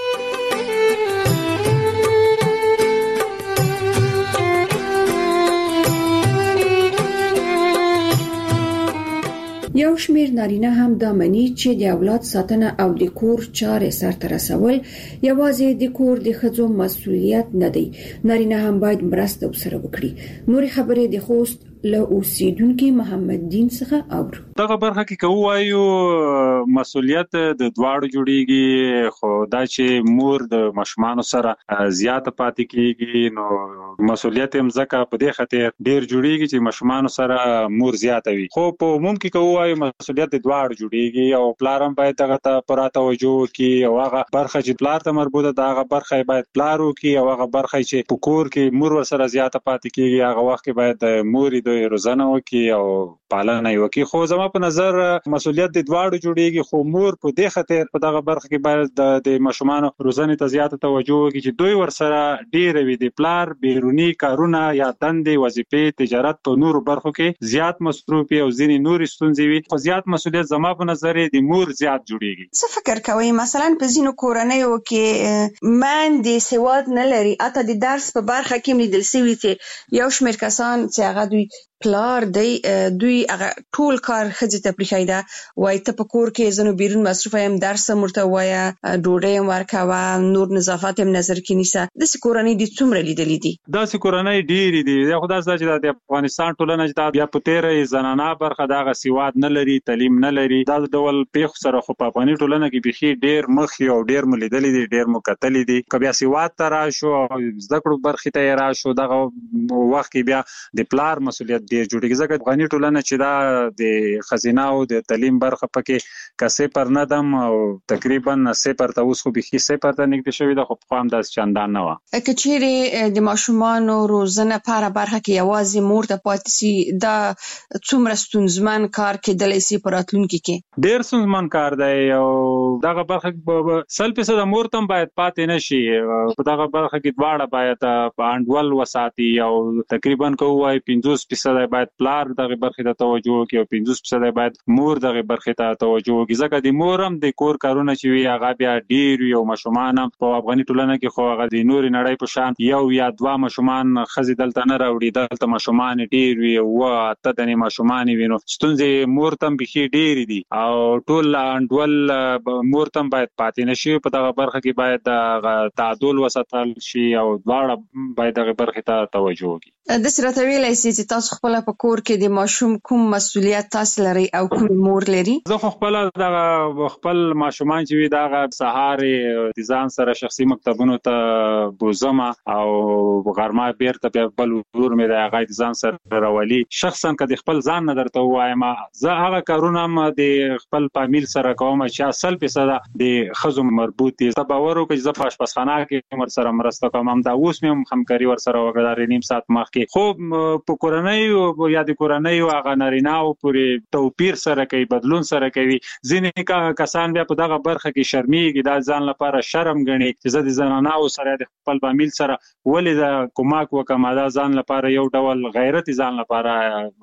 یو شمیر نارینه هم دا مني چې د اولاد ساتنه او د کور چارې سرته رسول یوازې د کور د ښځو مسؤلیت نه دی نارینه هم باید مرسته وسره وکړي نور خبرې د خوست له اوسیدونکو محمد دین څخه اورو دغه برخه کې کوایو مسؤلیت د دواړو جوړیږي خو دا چې مور د مشمانو سره زیات پاتې کیږي نو مسؤلیت هم ځکه په دې خاطر ډیر جوړیږي چې مشمانو سره مور زیات وي خو په عموم کې کوایو مسؤلیت د دواړو جوړیږي او پلارم باید دغه ته پر توجه کوي او هغه برخه چې پلار ته مربوطه ده هغه برخه باید پلارو کوي او هغه برخه چې په کور کې مور سره زیات پاتې کیږي هغه وخت کې باید مور د روزنه وکي او پالنه وکي خو زما په نظر مسؤلیت د دواړو جوړیږي خو مور په دې خاطر په دغه برخه کې باید د مشومان روزنه ته زیات توجه وکړي چې دوی ورسره ډیر وي د پلار بیرونی کارونه یا دندې وظیفې تجارت په نورو برخو کې زیات مصروف او ځینې نور ستونزې وي خو زیات مسؤلیت زما په نظر د مور زیات جوړیږي څه فکر کوئ مثلا په ځینو کورنیو کې من د سواد نه لري اته د درس په برخه کې لیدل شوی چې یو شمېر کسان چې هغه دوی پلار دی دوی هغه ټول کار خځې ته پریښایدا وای ته په کور کې زنو بیرون مصروف یم درس مرته وایا ډوډۍ ورکوا نور نظافت هم نظر کې نیسه د سکورنۍ د څومره لیدلې دي دا سکورنۍ ډېری دي دا خدای سره چې د افغانستان ټولنه چې بیا په تیرې زنانه برخه دغه سواد نه لري تعلیم نه لري دا ډول پیښ سره خو په افغاني ټولنه کې بيخي ډېر مخ یو ډېر ملیدلې دي ډېر مکتلې دي کبه سواد ترا شو زده کړو برخه ته را شو دغه وخت کې بیا د پلار مسولیت ډېر جوړیږي ځکه افغاني ټولنه چې دا د خزینه او د تعلیم برخه پکې کسې پر ندم او تقریبا صفر ته اوس خو بيخي صفر ته نږدې شوی د خو په هم د چندان نه و کچېره د ماشومان روزنه لپاره برخه کې یوازې مور ته پاتې سي دا څومره ستونزمن کار کې د لیسي پراتلونکو کې ډېر ستونزمن کار دی او دغه برخه سل فیصد مور ته باید پاتې نشي په دغه برخه کې دواړه باید په انډول وساتي او تقریبا کوی پنځوس فیصد باید پلار دغه برخه ته توجه کوي او پنځوس فیصد باید مور دغه برخه ته توجه کوي ځکه د مورم د کور کارونه چې وی هغه بیا ډیر یو ماشومان په افغاني ټولنه کې خو هغه د نور نړۍ په شان یو یا دوا ماشومان خزي دلته نه راوړي دلته ماشومان ډیر وی او ته د ماشومان وینو ستونزې مور تم بخي ډیر دي او ټول انډول مور تم باید پاتې نشي په دغه برخه کې باید تعادل وساتل شي او دواړه باید دغه برخه ته توجه وکړي د سره ویلای سي چې تاسو خپل په کور کې د ماشوم کوم مسولیت تاسو لري او کوم مور لري زه خپل دغه خپل ماشومان چې وي دغه سهار د ځان سره شخصي مکتبونو ته بوزم او غرمه بیرته په بل ور مې د هغه ځان سره راولي شخصا کله خپل ځان نه درته وایم زه هغه کارونه م د خپل فامیل سره کوم چې اصل په صدا د خزو مربوط دي تباور او چې زه په آشپزخانه کې مر سره مرسته کوم هم دا اوس مې همکاري ور سره وکړه نیم ساعت مخکې خو په کورنۍ او یا د کورنۍ او هغه نارینه او پورې توپیر سره کوي بدلون سره کوي ځینې کسان بیا په دغه برخه کې شرمېږي دا ځان لپاره شرم ګڼي چې زه د زنانه او سره د خپل فامیل سره ولې دا کومک وکم دا ځان لپاره یو ډول غیرت ځان لپاره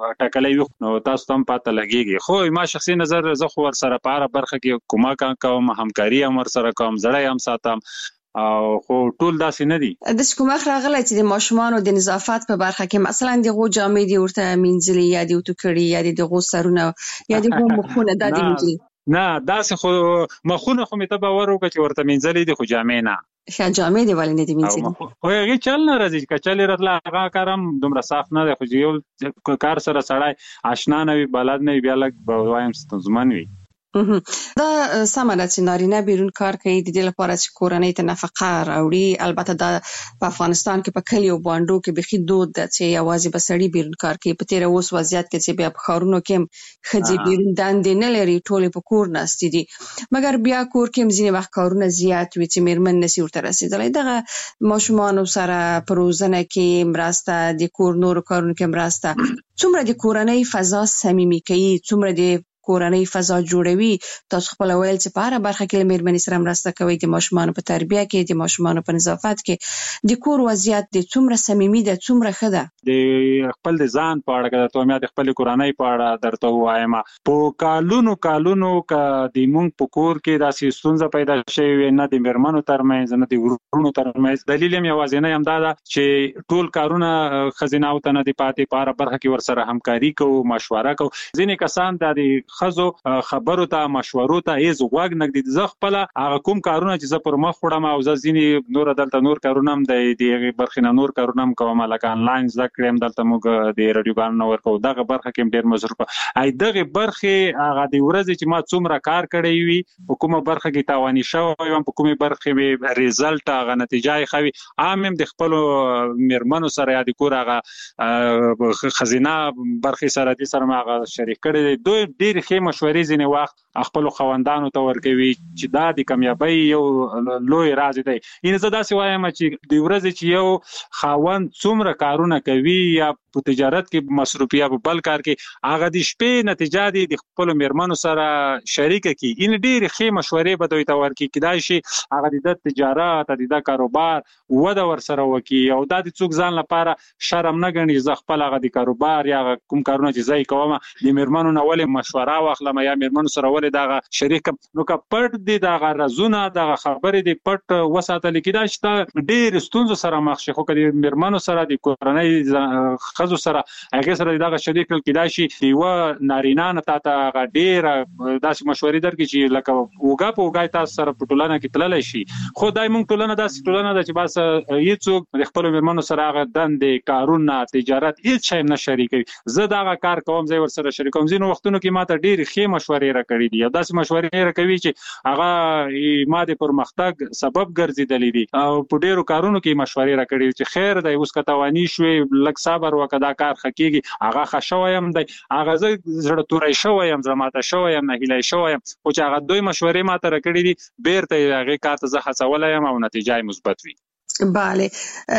ټکلې نو تاسو هم پاته لګيږي خو ما شخصي نظر زه خو ور سره په برخه کې کومک کوم همکاري هم ور سره کوم زړه هم ساتم او خو ټول داسې نه دي د کومه راغلی چې د ماشومان او د نظافت په برخه کې مثلا د غو جامې دی ورته مینځلي یا د وټکړي یا د غو سرونه یا د غو مخونه د دې نه داسې خو مخونه خو مې ته باور وکړ چې ورته مینځلي دي خو جامې نه ښه جامې دی ولې نه دی مینځلي خو هغه چل نه راځي چې چل راتله هغه کارم دومره صاف نه دی خو یو کار سره سړی آشنا نه وي بلد نه وي بیا لږ وایم ستونزمن وي دا سمه ده چې نارینه بیرون کار کوي د دې لپاره چې کورنۍ ته نفقه راوړي البته دا په افغانستان کې په کلیو باندې کې بخي دود ده چې یوازې بسړي بیرون کار کوي په تیر اوس وضعیت کې چې بیا په خارونو کې خځې بیرون داندې نه لري ټول په کور ناستې دي مګر بیا کور کې ځینې وخت کارونه زیات وي چې میرمن نسی ورته رسیدلې دغه ماشومان سره پروزنه کې مرسته د کور نور کارونو کې مرسته څومره د کورنۍ فضا صمیمي کوي څومره د کورنۍ فضا جوړوي تاسو خپل ویل چې په هر برخه کې مېرمنې سره مرسته کوي د ماشومان په تربیه کې د ماشومان په نظافت کې د کور وضعیت د څومره صمیمي ده څومره ښه ده د خپل د ځان په اړه کده ته مې د خپل کورنۍ په اړه درته وایم په کالونو کالونو ک د مونږ په کور کې داسې ستونزه پیدا شوی نه د مېرمنو ترمنځ نه د ورونو ترمنځ دلیل یې یوازې نه هم دا چې ټول کارونه خزینه او تنه د پاتې په اړه برخه کې ور سره همکاري کوو مشوره کوو ځینې کسان د خزو خبرو ته مشورو ته ایز وګ نګد ز خپل هغه کوم کارونه چې ز پر مخ وړم او ز ځینې نور دلته نور کارونه هم د دې برخینه نور کارونه هم کوم لکه انلاین ذکر هم دلته موږ د رادیو باندې ورکو دغه برخه کې ډیر مصرف ای دغه برخه هغه د ورځې چې ما څومره کار کړی وي حکومت برخه کې تاواني شو او په کومه برخه به ریزلټ هغه نتیجه خوي عام هم د خپل میرمنو سره د کور هغه خزینه برخه سره د سره هغه شریک کړي دوی ډیر ښه مشورې ځینې وخت خپل خوندانو ته ورکوي چې دا د کامیابی یو لوی راز دی ان زه داسې وایم چې د ورځې چې یو خاوند څومره کارونه کوي یا په تجارت کې مصروفیت په بل کار کې هغه د شپې نتیجه دی د خپل میرمنو سره شریک کی ان ډیر ښه مشورې به دوی ته ورکړي کدای شي هغه د تجارت د کاروبار وده ور سره وکي او دا د څوک ځان لپاره شرم نه ګڼي ز خپل هغه د کاروبار یا کوم کارونه چې زای کوم د میرمنو نه ولې مشوره واخلم یا میرمنو سره ولې کولای دا شریک نو کا پټ دي دا رازونه دا خبرې دي پټ وساتل کېدای چې ډېر ستونزو سره مخ شي خو کدي مرمنو سره د کورنۍ خزو سره هغه سره دا شریک کېدای شي یو نارینه نه تا ته ډېر داسې مشورې درکې چې لکه وګا په وګا تاسو سره په ټولنه کې تللی شي خو دای مونږ ټولنه داسې ټولنه ده چې بس هیڅوک د خپل مرمنو سره هغه دندې کارونه تجارت هیڅ شی نه شریکوي زه دا کار کوم زه ور سره شریکوم ځینو وختونو کې ماته ډېر ښې مشورې راکړي دي او داسې مشورې راکوي چې هغه ما د پرمختګ سبب ګرځېدلې دي او په ډېرو کارونو کې مشورې راکړي چې خیر دی اوس که تواني شوې لږ صبر وکړه دا کار ښه کېږي هغه ښه شوی یم دی هغه زه زړه توری شوی یم زه ماته شوی یم نهیلی شوی یم خو چې هغه دوی مشورې ماته راکړي دي بیرته یې هغې کار ته زه هڅولی یم او نتیجه یې مثبت وي. بله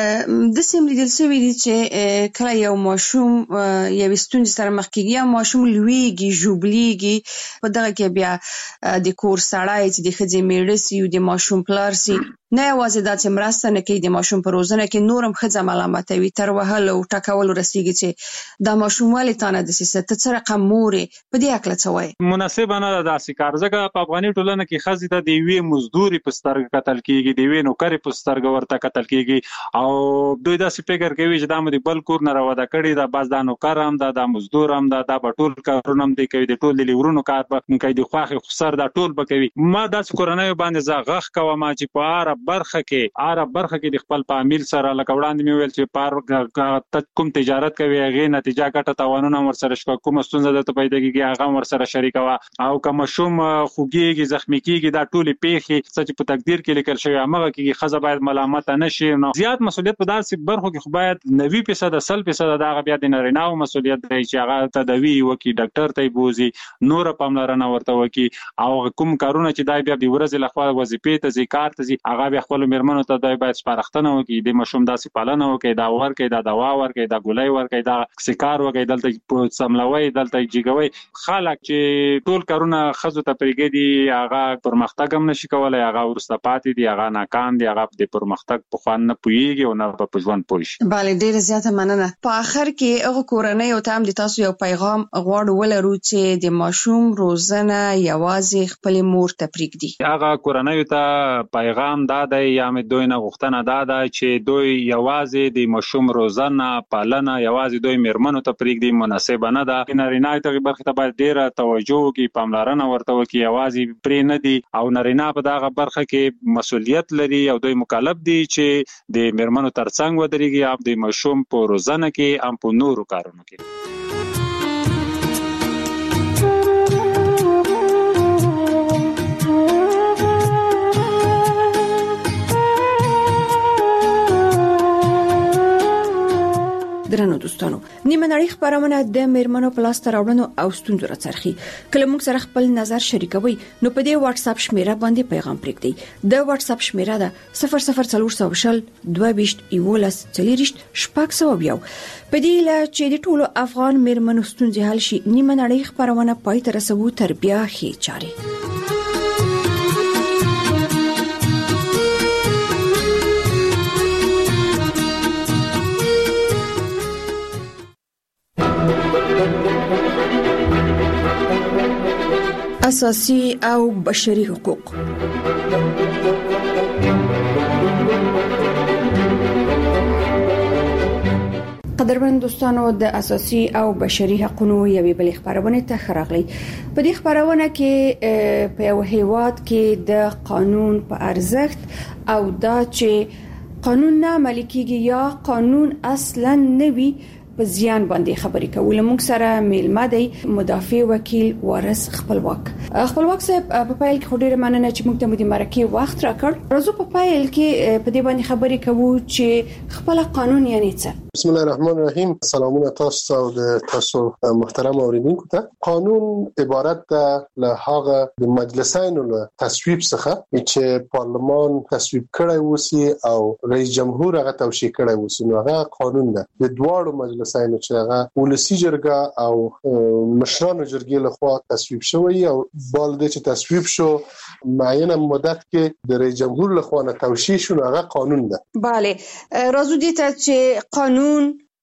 د سیم لیدل شوی دي چې کله یو ماشوم یو ستونزې سره مخ کېږي یا ماشوم لویږي ژوبلیږي په دغه کې بیا د کور سړی چې د ښځې میړه سي او د ماشوم پلار سي نه یوازې دا چې مرسته نه کوي د ماشوم په روزنه کې نورم ښځه ملامتوي تر وهلو او ټکولو رسېږي چې دا ماشوم ولې تا نه داسې څه ته څه رقم مور یې په دې هکله څه وایې؟ مناسبه نه ده داسې کار ځکه په افغاني ټولنه کې ښځې ته د یوې مزدورې په سترګه کتل کېږي د یوې نوکرې په سترګه ورته کتل کېږي او دوی داسې فکر کوي چې دا مو د بل کور نه راوده کړي دا بس دا نوکر هم ده دا مزدور هم ده دا به ټول کارونه هم دی کوي د ټول د لیورونو کار به کوي د خواښې خسر دا ټول به کوي ما داسې کورنیو باندې زه غږ کوم چې په هره برخه کې هره برخه کې د خپل فامیل سره لکه وړاندې مې ویل چې پار کوم تجارت کوي هغې نتیجه ګټه تاوانونه هم ورسره شته کومه ستونزه درته پیدا کېږي هغه هم ورسره شریکوه او که ماشوم خوږېږي زخمي کېږي دا ټولې پیښې څه چې په تقدیر کې لیکل شوي همغه کېږي ښځه باید ملامته نه شي نو زیات مسؤلیت په داسې برخو کې خو باید نوي فیصده سل فیصده د هغه بیا د نارینه‌و مسؤلیت دی چې هغه تداوي وکړي ډاکټر ته یې بوځي نوره پاملرنه ورته وکړي او کوم کارونه چې دی بیا د ورځې لخوا وظیفې ته ځي کار ته ځي هغه بیا خپلو مېرمنو ته دی باید سپارښتنه وکړي د ماشوم داسې پالنه وکړي دا ورکړي دا دوا ورکړي دا ګولۍ ورکړي دا سکار وکړي دلته څملوئ دلته جګوئ خلک چې ټول کارونه ښځو ته پرېږدي هغه پرمختګ هم نشي کولی هغه وروسته پاتې دي هغه ناکام دي هغه د پرمختګ په خوند نه پوهېږي او نه په ژوند پوه شي. بله ډېره زیاته مننه. په آخر کې هغه کورنیو ته هم د تاسو یو پیغام غواړو ولرو چې د ماشوم روزنه یوازې خپلې مور ته پرېږدي. هغه کورنیو ته پیغام دا دی یا مې دوی نه غوښتنه دا ده چې دوی یوازې د ماشوم روزنه پالنه یوازې دوی مېرمنو ته پرېږدي مناسبه نه ده. نارینه دغې برخې ته باید ډېره توجه وکړي پاملرنه ورته وکړي یوازې پرې نه دي او نارینه په دغه برخه کې مسؤلیت لري او دوی مکلف دي چې د مېرمنو ترڅنګ ودرېږي هم د ماشوم په روزنه کې هم په نورو کارونو کې. درنو دوستانو نیمه نړۍ خبرونه د میرمنو په لاس راوړنو او ستونزو راڅرخي کله موږ سره خپل نظر شریکوي نو په دې واتس اپ شمیره باندې پیغام پرېږدئ د واتس اپ شمیره ده صفر صفر څلور سوه شل دوه ویشت یولس څلېرویشت شپږ سوه یو په دې له چې د ټولو افغان میرمنو ستونزې حل شي نیمه نړۍ خبرونه پای ته رسوو تر بیا ښې چارې. اساسي او بشري حقوق قدرمن دوستانو د اساسي او بشري حقوقو یوې بلې خبرونه ته خراغلي په دې خبرونه کې په یو هیواد کې د قانون په ارزښت او دا چې قانون نه عملي کیږي یا قانون اصلا نه وي په ځان باندې خبرې کول. موږ سره میلمه دی مدافع وکیل وارث خپلواک. خپلواک صاحب په پایل کې ډېر مننه چې موږ ته د مرکه وخت راکړ. راځو په پایل کې په دې باندې خبرې کوو چې خپل قانون یعنی څه. بسم الله الرحمن الرحیم. سلامونه تاسو او د تاسو محترم اوریدونکو ته. قانون عبارت ده له هغه د مجلسینو له تصویب څخه چې پارلمان تصویب کړی وسی او رئیس جمهور هغه توشیح کړی وسی نو هغه قانون ده. د دواړو مجلس ساين چې هغه ولسی جرګه او مشرانو جرګې لخوا تصویب شوی او بال د چې تصویب شو معینه مدت کې د رئیس جمهور لخوا نه توشیح شو هغه قانون ده. bale راځو دې ته چې قانون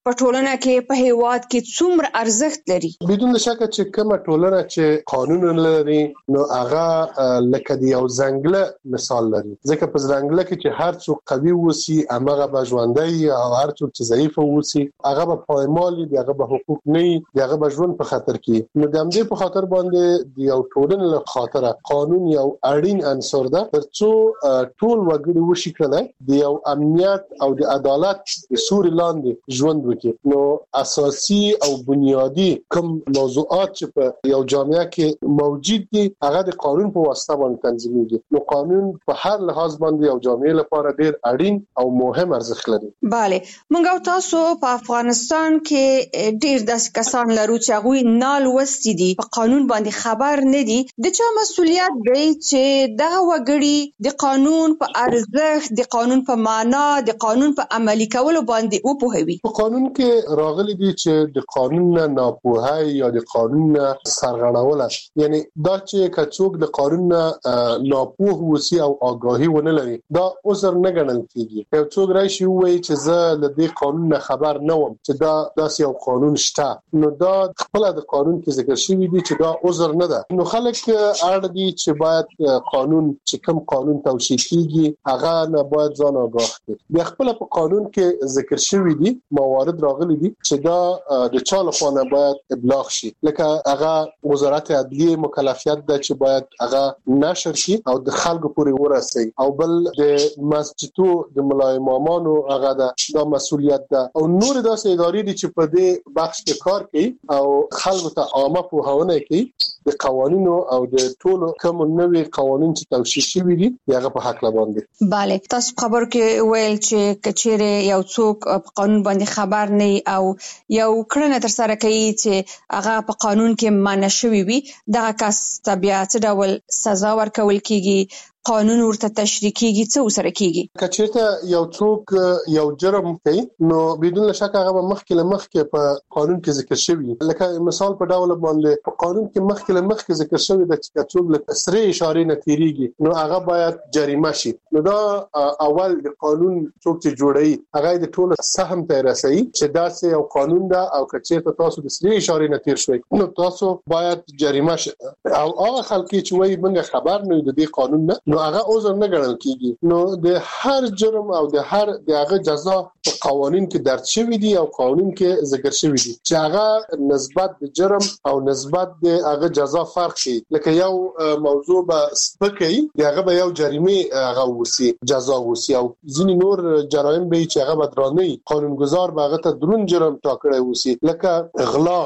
په ټولنه کې په هیواد کې څومره ارزښت لري؟ بدون شک چې کومه ټولنه چې قانون لري نو هغه لکه دی یو ځنګله مثال لري، ځکه په ځنګله کې چې هر څوک قوي وسی هغه به ژوندۍ او هر څوک چې ضعیف وسی هغه به پایمال دی، هغه به حقوق نه دی، هغه به ژوند په خطر کې. نو د همدې په خاطر باندې د یو ټولنې له خاطر قانون یو اړین عنصر ده ترڅو ټول وګړي وشي کړي د یو امنیت او د عدالت د سوري لاندې ژوند وکړي. نو اساسي او بنیادی کوم موضوعات چې په یو جامعه کې موجود دي هغه د قانون په واسطه باندې تنظیمېږي. نو قانون په هر لحاظ باندې یو جامعه لپاره ډیر اړین او مهم ارزښت لري. bale موږ او تاسو په افغانستان کې ډیر داسې کسان لرو چې هغه نال وستي دي په قانون باندې خبر نه دي. د چا مسولیت دی چې دغه وګړي د قانون په ارزښت، د قانون په معنا، د قانون په عملي کولو باندې وپوهوي؟ په قانون کې راغلي دي چې د قانون نه ناپوهي یا د قانون نه سرغړونه، یعنی دا چې کڅوګ د قانون نه ناپوه وسی او آگاهی ونه لري دا عذر نه ګڼل کیږي. یو څوک راشي وایي چې زه له دې قانون نه خبر نه وم چې دا داسې یو قانون شته، نو دا خپل د قانون کې ذکر شوی دی چې دا عذر نه ده. نو خلک اړ دي چې باید قانون چې کوم قانون توشیح کیږي هغه نه باید ځان آگاه کړي. د خپل په قانون کې ذکر شوی دي موارد راغلي دي چې دا د چا لخوا نه باید ابلاغ شي، لکه هغه وزارت عدلیه مکلفیت ده چې باید هغه نشر شي او د خلکو پورې ورسي، او بل د مسجدو د ملای امامانو هغه دا مسولیت ده، او نور داسې ادارې دي چې په دې بخش کې کار کوي او خلکو ته عامه پوهاونه کوي د قوانینو او د ټولو کوم نوې قوانین چې توشیح شوي دي هغه په حق باندې. bale تاسو خبر کې ویل چې کچېره یو څوک په قانون باندې خبر نه او یو کړنه تر سره کوي چې هغه په قانون کې معنی شوی وي، دغه کس طبيعت ډول سزا ورکول کیږي، قانون ورته تشریح کیږي، څه وسره کیږي؟ کچېرته یو څوک یو جرم کوي نو بدون شک هغه مخکې له مخکې په قانون کې ذکر شوی، لکه مثال په ډول باندې په قانون کې مخکې له مخکې ذکر شوی د چې څوک له سره اشاره نه تیریږي نو هغه باید جریمه شي. نو دا اول د قانون څوک چې جوړي هغه د ټولو سهم ته رسي چې دا سه یو قانون ده او کچېرته تاسو د سره اشاره نه تیر شوي نو تاسو باید جریمه شي، او هغه خلک چې وایي موږ خبر نه د دې قانون نه نو هغه عذر نه ګڼل کیږي. نو د هر جرم او د هر دغه جزا په قوانین کې درج شوی دي او قانون کې ذکر شوی دي چې هغه نسبت د جرم او نسبت د هغه جزا فرق شي. لکه یو موضوع به سپکي هغه به یو جریمه هغه وسی جزا وسی، او ځینې نور جرایم به چې هغه بدراني قانونګذار به هغه ته درون جرم ټاکړی وسی، لکه غلا،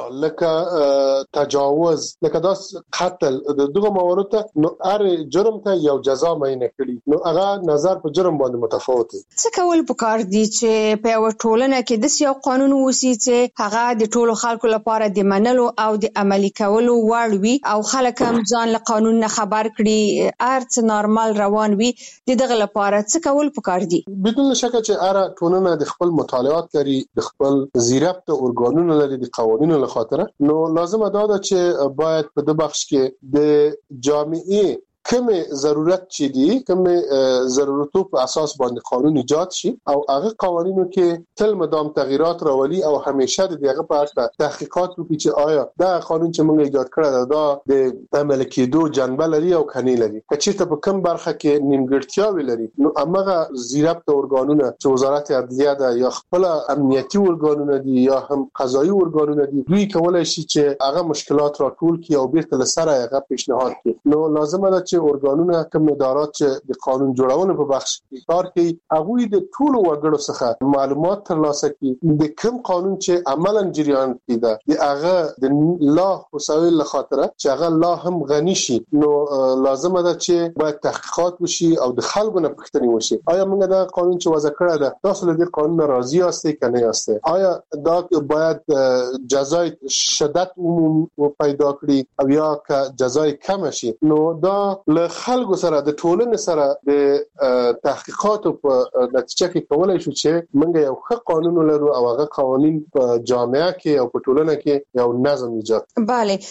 لکه تجاوز، لکه داس قتل. دغه موارد نو هر جرم ته یو جزا مې نه کړی نو هغه نظر په جرم باندې متفاوت دي. څه کول پکار دي چې په یو ټولنه کې د یو قانون وسی چې هغه د ټولو خلکو لپاره د منلو او د عملي کولو وړ وي او خلک هم ځان له قانون نه خبر کړي، ارڅ نارمل روان وي، دغه لپاره څه کول پکار دي؟ بدون شک چې اره ټولنه د خپل مطالعات کوي، د خپل زیربط ارګانونو لري د قوانینو له خاطر، نو لازم ده چې باید په د بخش کې د جامعي کومه ضرورت چې دي کومه ضرورتو په اساس باندې قانون ایجاد شي او هغه قوانینو کې تل مدام تغییرات راولي او همیشه د دغه په اړه تحقیقات وکړي چې آیا دا قانون چې موږ ایجاد کړی دا د عمل کېدو جنبه لري او کني لري، چې په کوم برخه کې نیمګړتیاوې لري نو هغه زیربط ارګانونه چې وزارت عدلیه ده یا خپل امنیتي ارګانونه دي یا هم قضایي ارګانونه دي دوی کولای شي چې هغه مشکلات راټول کړي او بیرته لسره هغه پیشنهاد کړي. نو لازمه ده چې ارګانونه کوم ادارات چې د قانون جوړونې په بخش کې کار کوي هغه د ټولو وګړو څخه معلومات ترلاسه کړي د کوم قانون چې عملاً جریان کیده د هغه د الله وسایل له خاطر چې هغه الله هم غني شي. نو لازمه ده چې باید تحقیقات وشي او د خلکو نه پوښتنه وشي آیا موږ دا قانون چې وضع کړی ده تاسو له دې قانون راضي یاستئ کنه یاستئ، آیا دا باید جزای شدت عموم پیدا کړي او یا که جزای کم شي. نو دا له خلکو سره د ټولنې سره د تحقیقاتو په نتیجه کې کولای شو چې موږ یو ښه قانون لرو او هغه قوانین په جامعه کې او په ټولنه کې یو نظم ایجاد. bale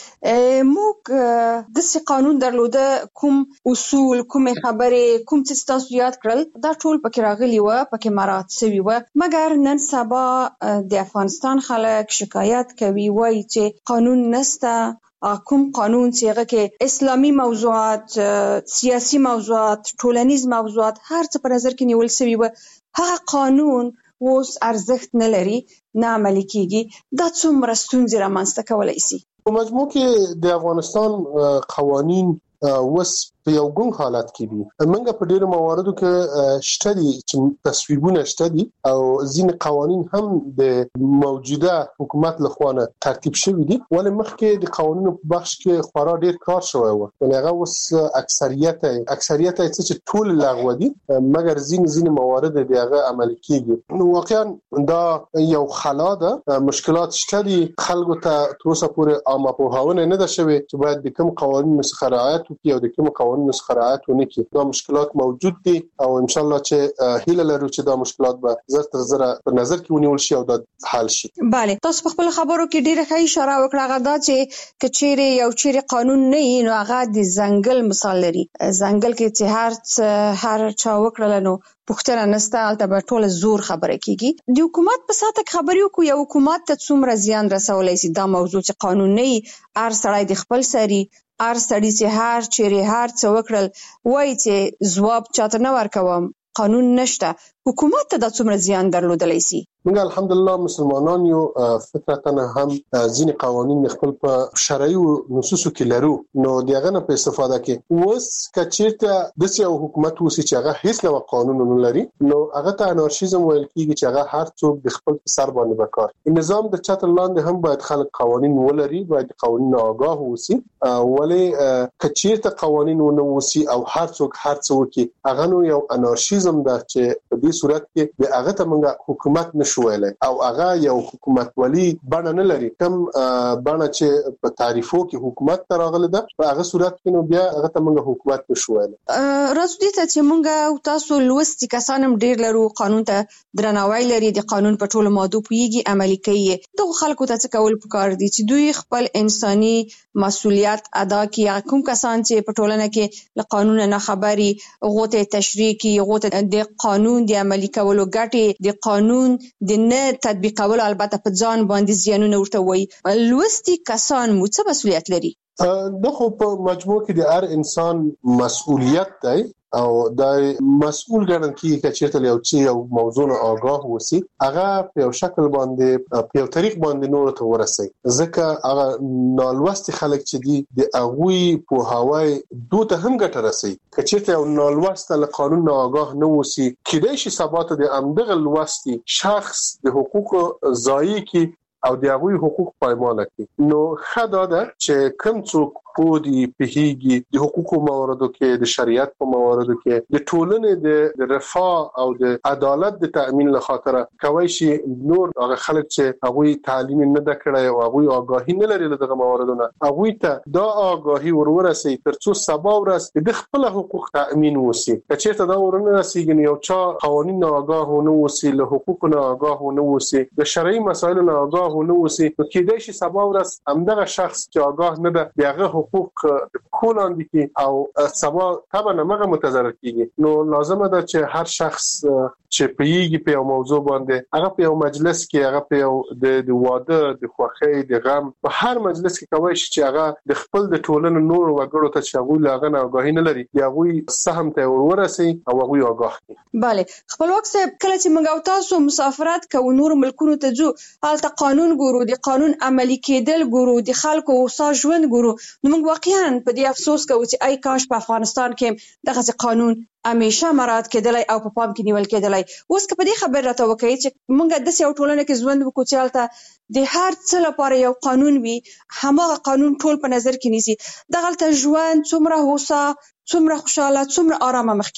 موږ د څه قانون درلوده، کوم اصول، کوم خبرې، کوم څه تاسو یاد کړل دا ټول پکې راغلي و، پکې مراعات شوی و. مګر نن سبا د افغانستان خلک شکایت کوي وایي چې قانون نشته. کوم قانون چې هغه کې اسلامي موضوعات، سیاسي موضوعات، ټولنیز موضوعات هر څه په نظر کې نیول شوی و، هغه قانون اوس ارزښت نه لري، نه عملي کیږي. دا څومره ستونزې رامنځته کولای شي؟ په مجموع کې د افغانستان قوانین وس په یو ګون حالت کې دي. موږ په ډیرو مواردو کې شته دي چې تصویبونه شته دي او ځینې قوانین هم د موجوده حکومت لخوا نه ترتیب شوي دي، ولې مخکې د قوانینو په بخش کې خورا ډیر کار شوی و. ولې هغه اوس اکثریت اکثریت چې ټول لغوه دي، مګر ځینې ځینې موارد د هغه عملي کیږي. نو واقعا دا یو خلا ده، مشکلات شته دي. خلکو ته تر اوسه پورې عامه پوهاونه نه ده شوې چې باید د کوم قوانینو څخه رعایت وکړي او د کوم قوانینو څخه رعایت ونه کړي. دا مشکلات موجود دي او ان شاء الله چې هیله لرو چې دا مشکلات به زر تر زر په نظر کې ونیول شي او دا حل شي. bale تاسو په خپل خبرو کې ډیره ښه اشاره وکړه هغه دا چې کچېره یو چیرې قانون نه وي نو هغه د ځنګل مثال لري. ځنګل کې چې هر هر چا وکړل نو پښتنه نسته البته به ټول زور خبره کیږي. د حکومت په ساته خبري کو یو حکومت ته څومره زیان رسولای شي دا موضوع چې قانون نه وي. هر سړی د خپل سری، هر سړی چې هر چیرې هر څه وکړل وایي چې ځواب چاته نه ورکوم، قانون نشته. حکومت ته د څومره زیان درلودلی شي؟ موږ الحمدلله مسلمانان یو فطرتاً هم ځینې قوانین خپل په شرعي نصوصو کې لرو، نو دغه نه په استفاده کې اوس کچیرته د یو حکومت وسی چې هغه هیڅ نوع قانون نه لري، نو هغه ته انارشیزم ویل کیږي چې هغه هر څوک د خپل سر باندې وکړي. نظام د چتر لاندې هم باید خلک قوانین ولري، باید قوانین آگاه وسی، ولی کچیرته قوانین ونه وسی او هر څوک هر څه وکړي، هغه نو یو انارشیزم ده چې په دې صورت کې د هغه ته موږ حکومت نشویلای او هغه یو حکومت ولی بڼه نه لري. کوم بڼه چې په تعریفو کې حکومت تراغله ده په هغه صورت کې نو بیا هغه ته موږ حکومت نشویلای. راځو دې ته چې موږ تاسو لوستي کسانم ډیر لرو، قانون ته درناوی لري، د قانون په ټولو ماده پوهیږي، عملي کوي. دغه خلکو ته څه کول پکار دي چې دوی خپل انساني مسؤلیت ادا کړي. کوم کسان چې په ټولنه کې له قانون نه خبري، غوته تشریح کوي، غوته د قانون د عملي کولو ګټې، د قانون د نه تطبیقولو البته په ځان باندې زیانونه ورته وایي. لوستي کسان مو څه مسؤلیت لري؟ دا خو په مجموع کې د هر انسان مسؤلیت دی او دا مسؤل ګڼل کیږي چې چیرته یو چې یو موضوع نه آگاه وسی، هغه په یو شکل باندې په یو طریق باندې نور ته ورسي. ځکه هغه نالوستي خلک چې دي د اغوي په هواي دوته هم ګټه رسي. چې چیرته یو نالوسته له قانون نه آگاه نه وسی، کېدای شي سبات د امدغه لوستي شخص د حقوقو ضایع کی او د هغوی حقوق پایمال کړي. نو خدا ده چې کوم څوک په دې پیږي د حقوقو مواردو کې، د شریعت په مواردو کې، د ټولنې د رفاه او د عدالت د تأمین لپاره کوي شي نور هغه خلک چې هغوی تعلیم نه د کړای او هغوی آگاهی نه لري دغه مواردونه، هغوی ته دا آگاهی ورورسي ترڅو سبا ورځ د خپل حقوق تأمین وسی. چې دا ورنه رسیږي یو چا قوانین نه آگاه نه وسی، له حقوق نه آگاه نه وسی، د شرعي مسایلو نه آگاه نه وسی، نو کېدای شي سبا ورځ همدغه شخص چې آگاه نه ده دغه حقوق کولان دي کی او سبا طبعا مغه متضرر کیږي. نو لازمه ده چې هر شخص چې پیږي په یو موضوع باندې هغه په یو مجلس کې، هغه په یو د واده، د خوښۍ، د غم په هر مجلس کې کوي چې هغه د خپل د ټولنې نور وګړو ته چې هغه لاغه نه آگاهی نه لري، هغه سهم ته ورورسي او هغه آگاه کړي. bale خپلواک صاحب، کله چې موږ تاسو مسافرت کوو نور ملکونو ته ځو، هلته قانون ګورو، د قانون عملي کېدل ګورو، د خلکو اوسا ژوند ګورو، نو موږ واقعا په دې افسوس کوو چې ای کاش په افغانستان کې دغه قانون همیشه مراعات کېدلای او په پام کې نیول کېدلای. اوس که په دې خبر راته وکړي چې موږ د یو ټولنه کې ژوند وکړو چې هلته د هر څه لپاره یو قانون وي، هماغه قانون ټول په نظر کې نیسي، دغلته ژوند څومره هوسا، څومره خوشاله، څومره آرامه مخکې ځي.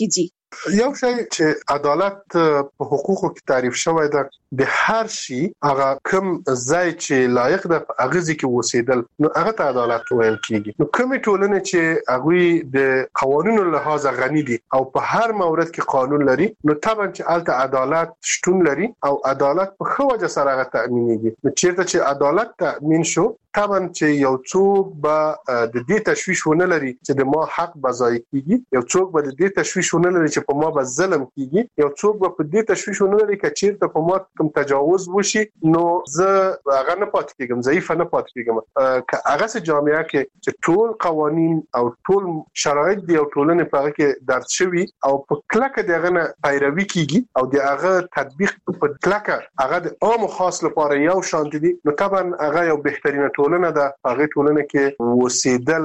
یو شی چې عدالت په حقوقو کې تعریف شوی ده د هر شي هغه کوم ځای چې لایق ده هغه ځکه وسیدل نو هغه ته عدالت ویل کیږي. نو کومې ټولنې چې هغه د قوانینو له لحاظ غني دي او په هر مورد کې قانون لري نو طبعا چې الته عدالت شتون لري او عدالت په خو وجه سره هغه تامینېږي. نو چیرته چې عدالت تامین شو طبعا چې یو څوک به د دې تشویش ونه لري چې د ما حق بځای کیږي، یو څوک به د دې تشویش ونه لري چې په ما به ظلم کیږي، یو څوک به په دې تشویش ونه لري چې چیرته په ما کوم تجاوز وشي نو زه هغه نه پات کیږم، ضعیف نه پات کیږم. که هغه سه جامعه کې چې ټول قوانین او ټول شرایط دی او ټولنه په هغه کې درد شوی او په کلکه دغه نه پیروي کیږي او دغه تطبیق په کلکه هغه د عام خاص لپاره یو شان دي نو طبعا هغه یو بهترینه ټولنه ده. هغه ټولنه کې وسیدل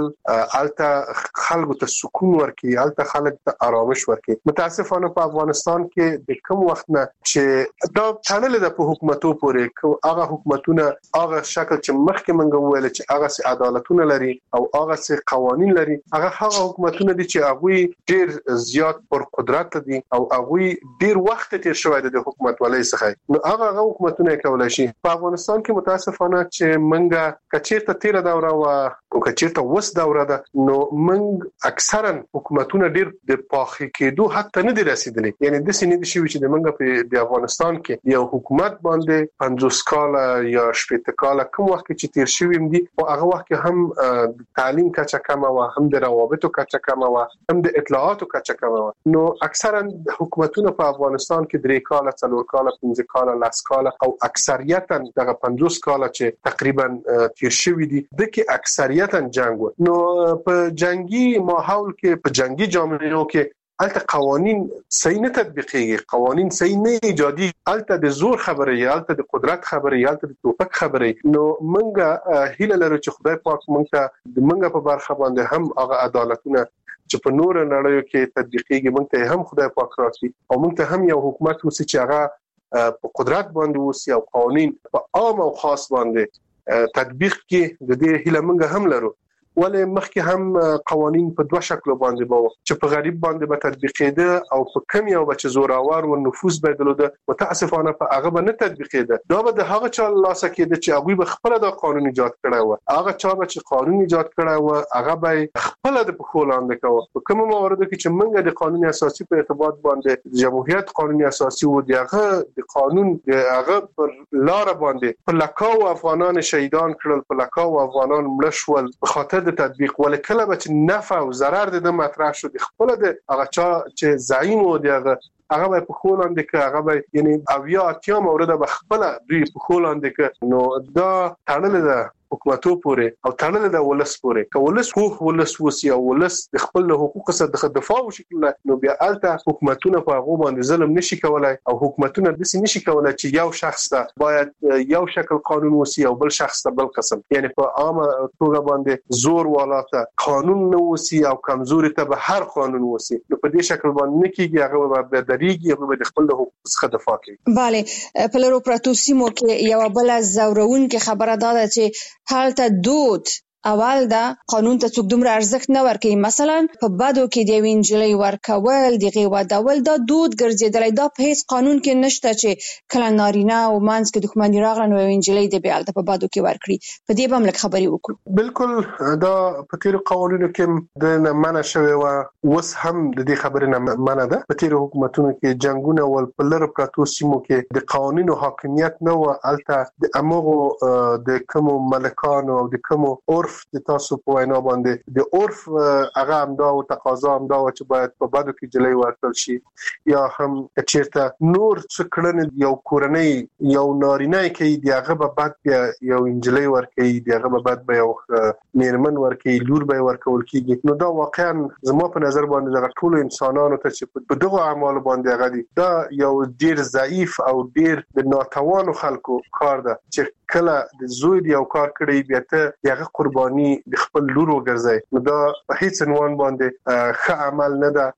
الته خلکو ته سکون ورکړي، الته خلک ته آرامش ورکړي. متاسفانه په افغانستان کې د کوم وخت نه چې دا تړل ده په حکومتو پورې هغه حکومتونه هغه شکل چې مخکې منګو ویل چې هغه سي عدالتونه لري او هغه سي قوانين لري، هغه هغه حکومتونه دي چې هغه ډیر زیات پر قدرت دي او هغه ډیر وخت تیر شوی د حکومت ولای څخه نو هغه هغه حکومتونه کولای شي. په افغانستان کې متاسفانه چې منګه کچیرته تیر دوره او کچیرته وس دوره ده نو منګ اکثرا حکومتونه ډیر د پاخې کېدو حتی نه دي رسیدلي. یعنی د سینې د شي چې د منګه په د افغانستان کې یو حکومت باندې پنځوس کال یا شپږ کال کوم وخت چې تیر شوی دی او هغه وخت هم د تعلیم کچه کم او هم د روابطو کچه کم او هم د اطلاعاتو کچه کم نو اکثرا حکومتونه په افغانستان کې درې کال، څلور کال، پنځه کال، لاس کال او اکثریتا دغه پنځوس کال چې تقریبا تیر شوی دی د کې اکثریتا جنگ و. نو په جنگي ماحول کې په جنگي جامعو کې الته قوانين صحیح نه تطبیقيږي، قوانين صحیح نه ایجادي، الته د زور خبره یا الته د قدرت خبره یا الته د توپک خبره. نو منګه هیله لرو چې خدای پاک منګه د منګه په برخه باندې هم هغه عدالتونه چې په نور نړیو کې تطبیقيږي منګه هم خدای پاک راکړي او منګه هم یو حکومت وسی چې هغه په قدرت باندې وسی او قوانين په عام او خاص باندې تطبیق کې د دې هیله منګه هم لرو. ولې مخکې هم قوانين په دوه شکل باندې بو چې په غریب باندې به تطبیقېده او په کم یو بچ زوراور او نفوذ بدلوده متاسفانه په هغه به نه تطبیقېده. دا به د هغه چا لاسه کېده چې هغه به خپل د قانون ایجاد کړی و، هغه چا به چې قانون ایجاد کړی و هغه به خپل د پخولاند کوي. په کوم موارد کې چې موږ د قانون اساسي په ارتباط باندې د جمهوریت قانون اساسي و دغه د قانون دغه پر لار باندې په لکاو افغانان شهیدان کړل، په لکاو افغانان مړ شول په خاطر د تطبیق. ول کله به چې نفع او ضرر د مطرح شو د خپل د هغه چا چې زعیم و دغه هغه به په خولاند کې هغه به یعنی اویا اتیا مورد به خپل دوی په خولاند کې نو دا تړل ده حکومتو پورې او تړل د ولس پورې. که ولس خو ولس وسی او ولس د خپل حقوق څخه دفاع وکړي نو بیا الته حکومتونه په هغه باندې ظلم نشي کولای او حکومتونه د سې نشي کولای چې یو شخص ته باید یو شکل قانون وسی او بل شخص ته بل قسم، یعنی په عامه توګه باندې زور والاته قانون نو وسی او کمزوري ته به هر قانون وسی نو په دې شکل باندې کېږي هغه به دریږي هغه د خپل حقوق څخه دفاع کوي. bale په لرو پراتو سیمو کې یو بل زورون کې خبره ده چې حالته دود اول دا قانون ته څوک دومره ارزښت نه ورکوي. مثلا په بادو کې د وینجلۍ ورکول د غیوا ډول دا دود ګرځیدلی، دا په هیڅ قانون کې نشته چې کله نارینه او مانس کې دښمنی راغله نو وینجلۍ د بیالته په بادو کې ورکړي. په دې باندې خبرې وکړو. بالکل دا په تیر قوانینو کې د منع شوی و، وس هم د دې خبرې نه منع ده. په تیر حکومتونو کې جنگونه ول په لر پراتو سیمو کې د قوانینو حاکمیت نه و، الته د امغو د کوم ملکانو او د کوم عرف د تاسو په وینا باندې د عرف هغه امدا او تقاضا امدا او چې باید په بادو کې جلې ورکړل شي یا هم چیرته نور څه کړنه یو کورنۍ یو نارینه کې دیغه به بعد یو انجلې ورکړي دیغه به بعد به یو میرمن ورکړي لور به ورکول کیږي. نو دا واقعا زما په نظر باندې د ټولو انسانانو ته چې په دغه اعمال باندې هغه دي دا یو ډیر ضعیف او ډیر د ناتوانو خلکو کار ده چې کله د زوی دی او کار کړی بیا ته یغه قرباني د خپل لور وګرځي. نو دا په هیڅ عنوان باندې ښه عمل نه ده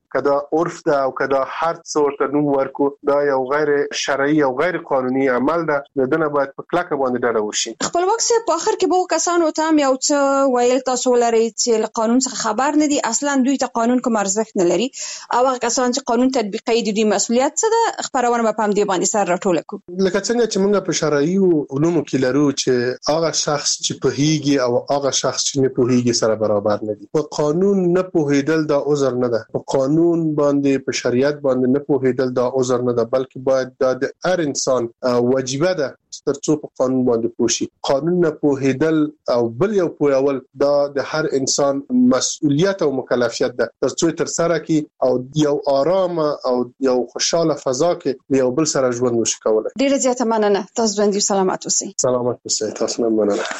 کدا عرف ده او کدا هر څو ته نوم ورکو دا یو غیر شرعي او غیر قانوني عمل ده دنه باید په کلکه باندې ډډه وشي. خپلواک سي په اخر کې به کسانو ته یو څه ویل تاسو لري چې قانون څخه خبر نه دي، اصلا دوی ته قانون کوم ارزښت نه لري او هغه کسان چې قانون تطبیقوي د دې مسؤلیت څه ده؟ خبرونه په هم دی باندې سره راټول کو. لکه څنګه چې موږ په شرعي علومو کې لرو چې هغه شخص چې په هیږي او هغه شخص چې نه په هیږي سره برابر نه دي. په قانون نه پوهیدل دا عذر نه ده، په قانون باندې په شریعت باندې نه پوهیدل دا عذر نه ده، بلکې باید دا د هر انسان واجبه ده ترڅو په قانون باندې پوښي. قانون نه پوهیدل او بل یو پوهول دا د هر انسان مسؤلیت او مکلفیت ده ترڅو تر سره کی او یو آرام او یو خوشاله فضا کې یو بل سره ژوند وشي کولای. ډیره زیاته مننه. تاسو باندې سلامات اوسئ. سلامات اوسئ. تاسو هم مننه.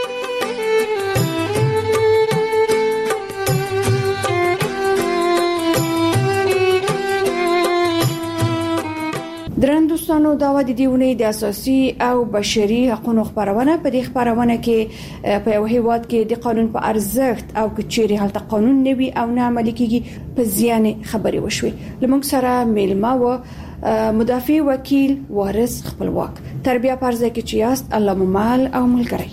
درندوستانو دا و د دیونه د اساسي او بشري حقوقو خبرونه په دې خبرونه کې په یو هیواد کې د قانون په ارزښت او کچېری حالت قانون نوي او نه عملي کیږي په زیان خبري وشوي. لمونږ سره میلمه و مدافع وکیل وارث خپلواک تربیه پرځه کې چې یاست الله ممال او ملګری.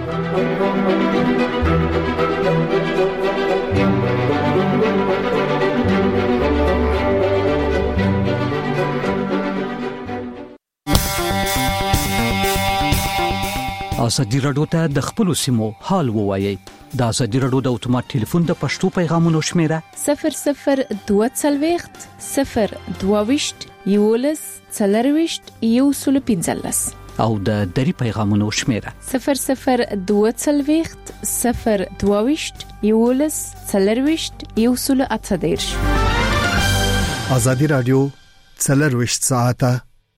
ازادي راډیو ته د خپل سیمو حال ووایي. د ازادي راډیو د اتومات ټلیفون د پښتو پیغامونو شمیره صفر صفر دوه څلوېښت صفر دوه ویشت یولس څلرويشت یو سل پنځلس او د دری پیغامونو شمیره صفر صفر دوه څلوېښت صفر دوه ویشت یولس څلرويشت یو سل اته دیرش. ازادي راډیو څلرويشت ساعته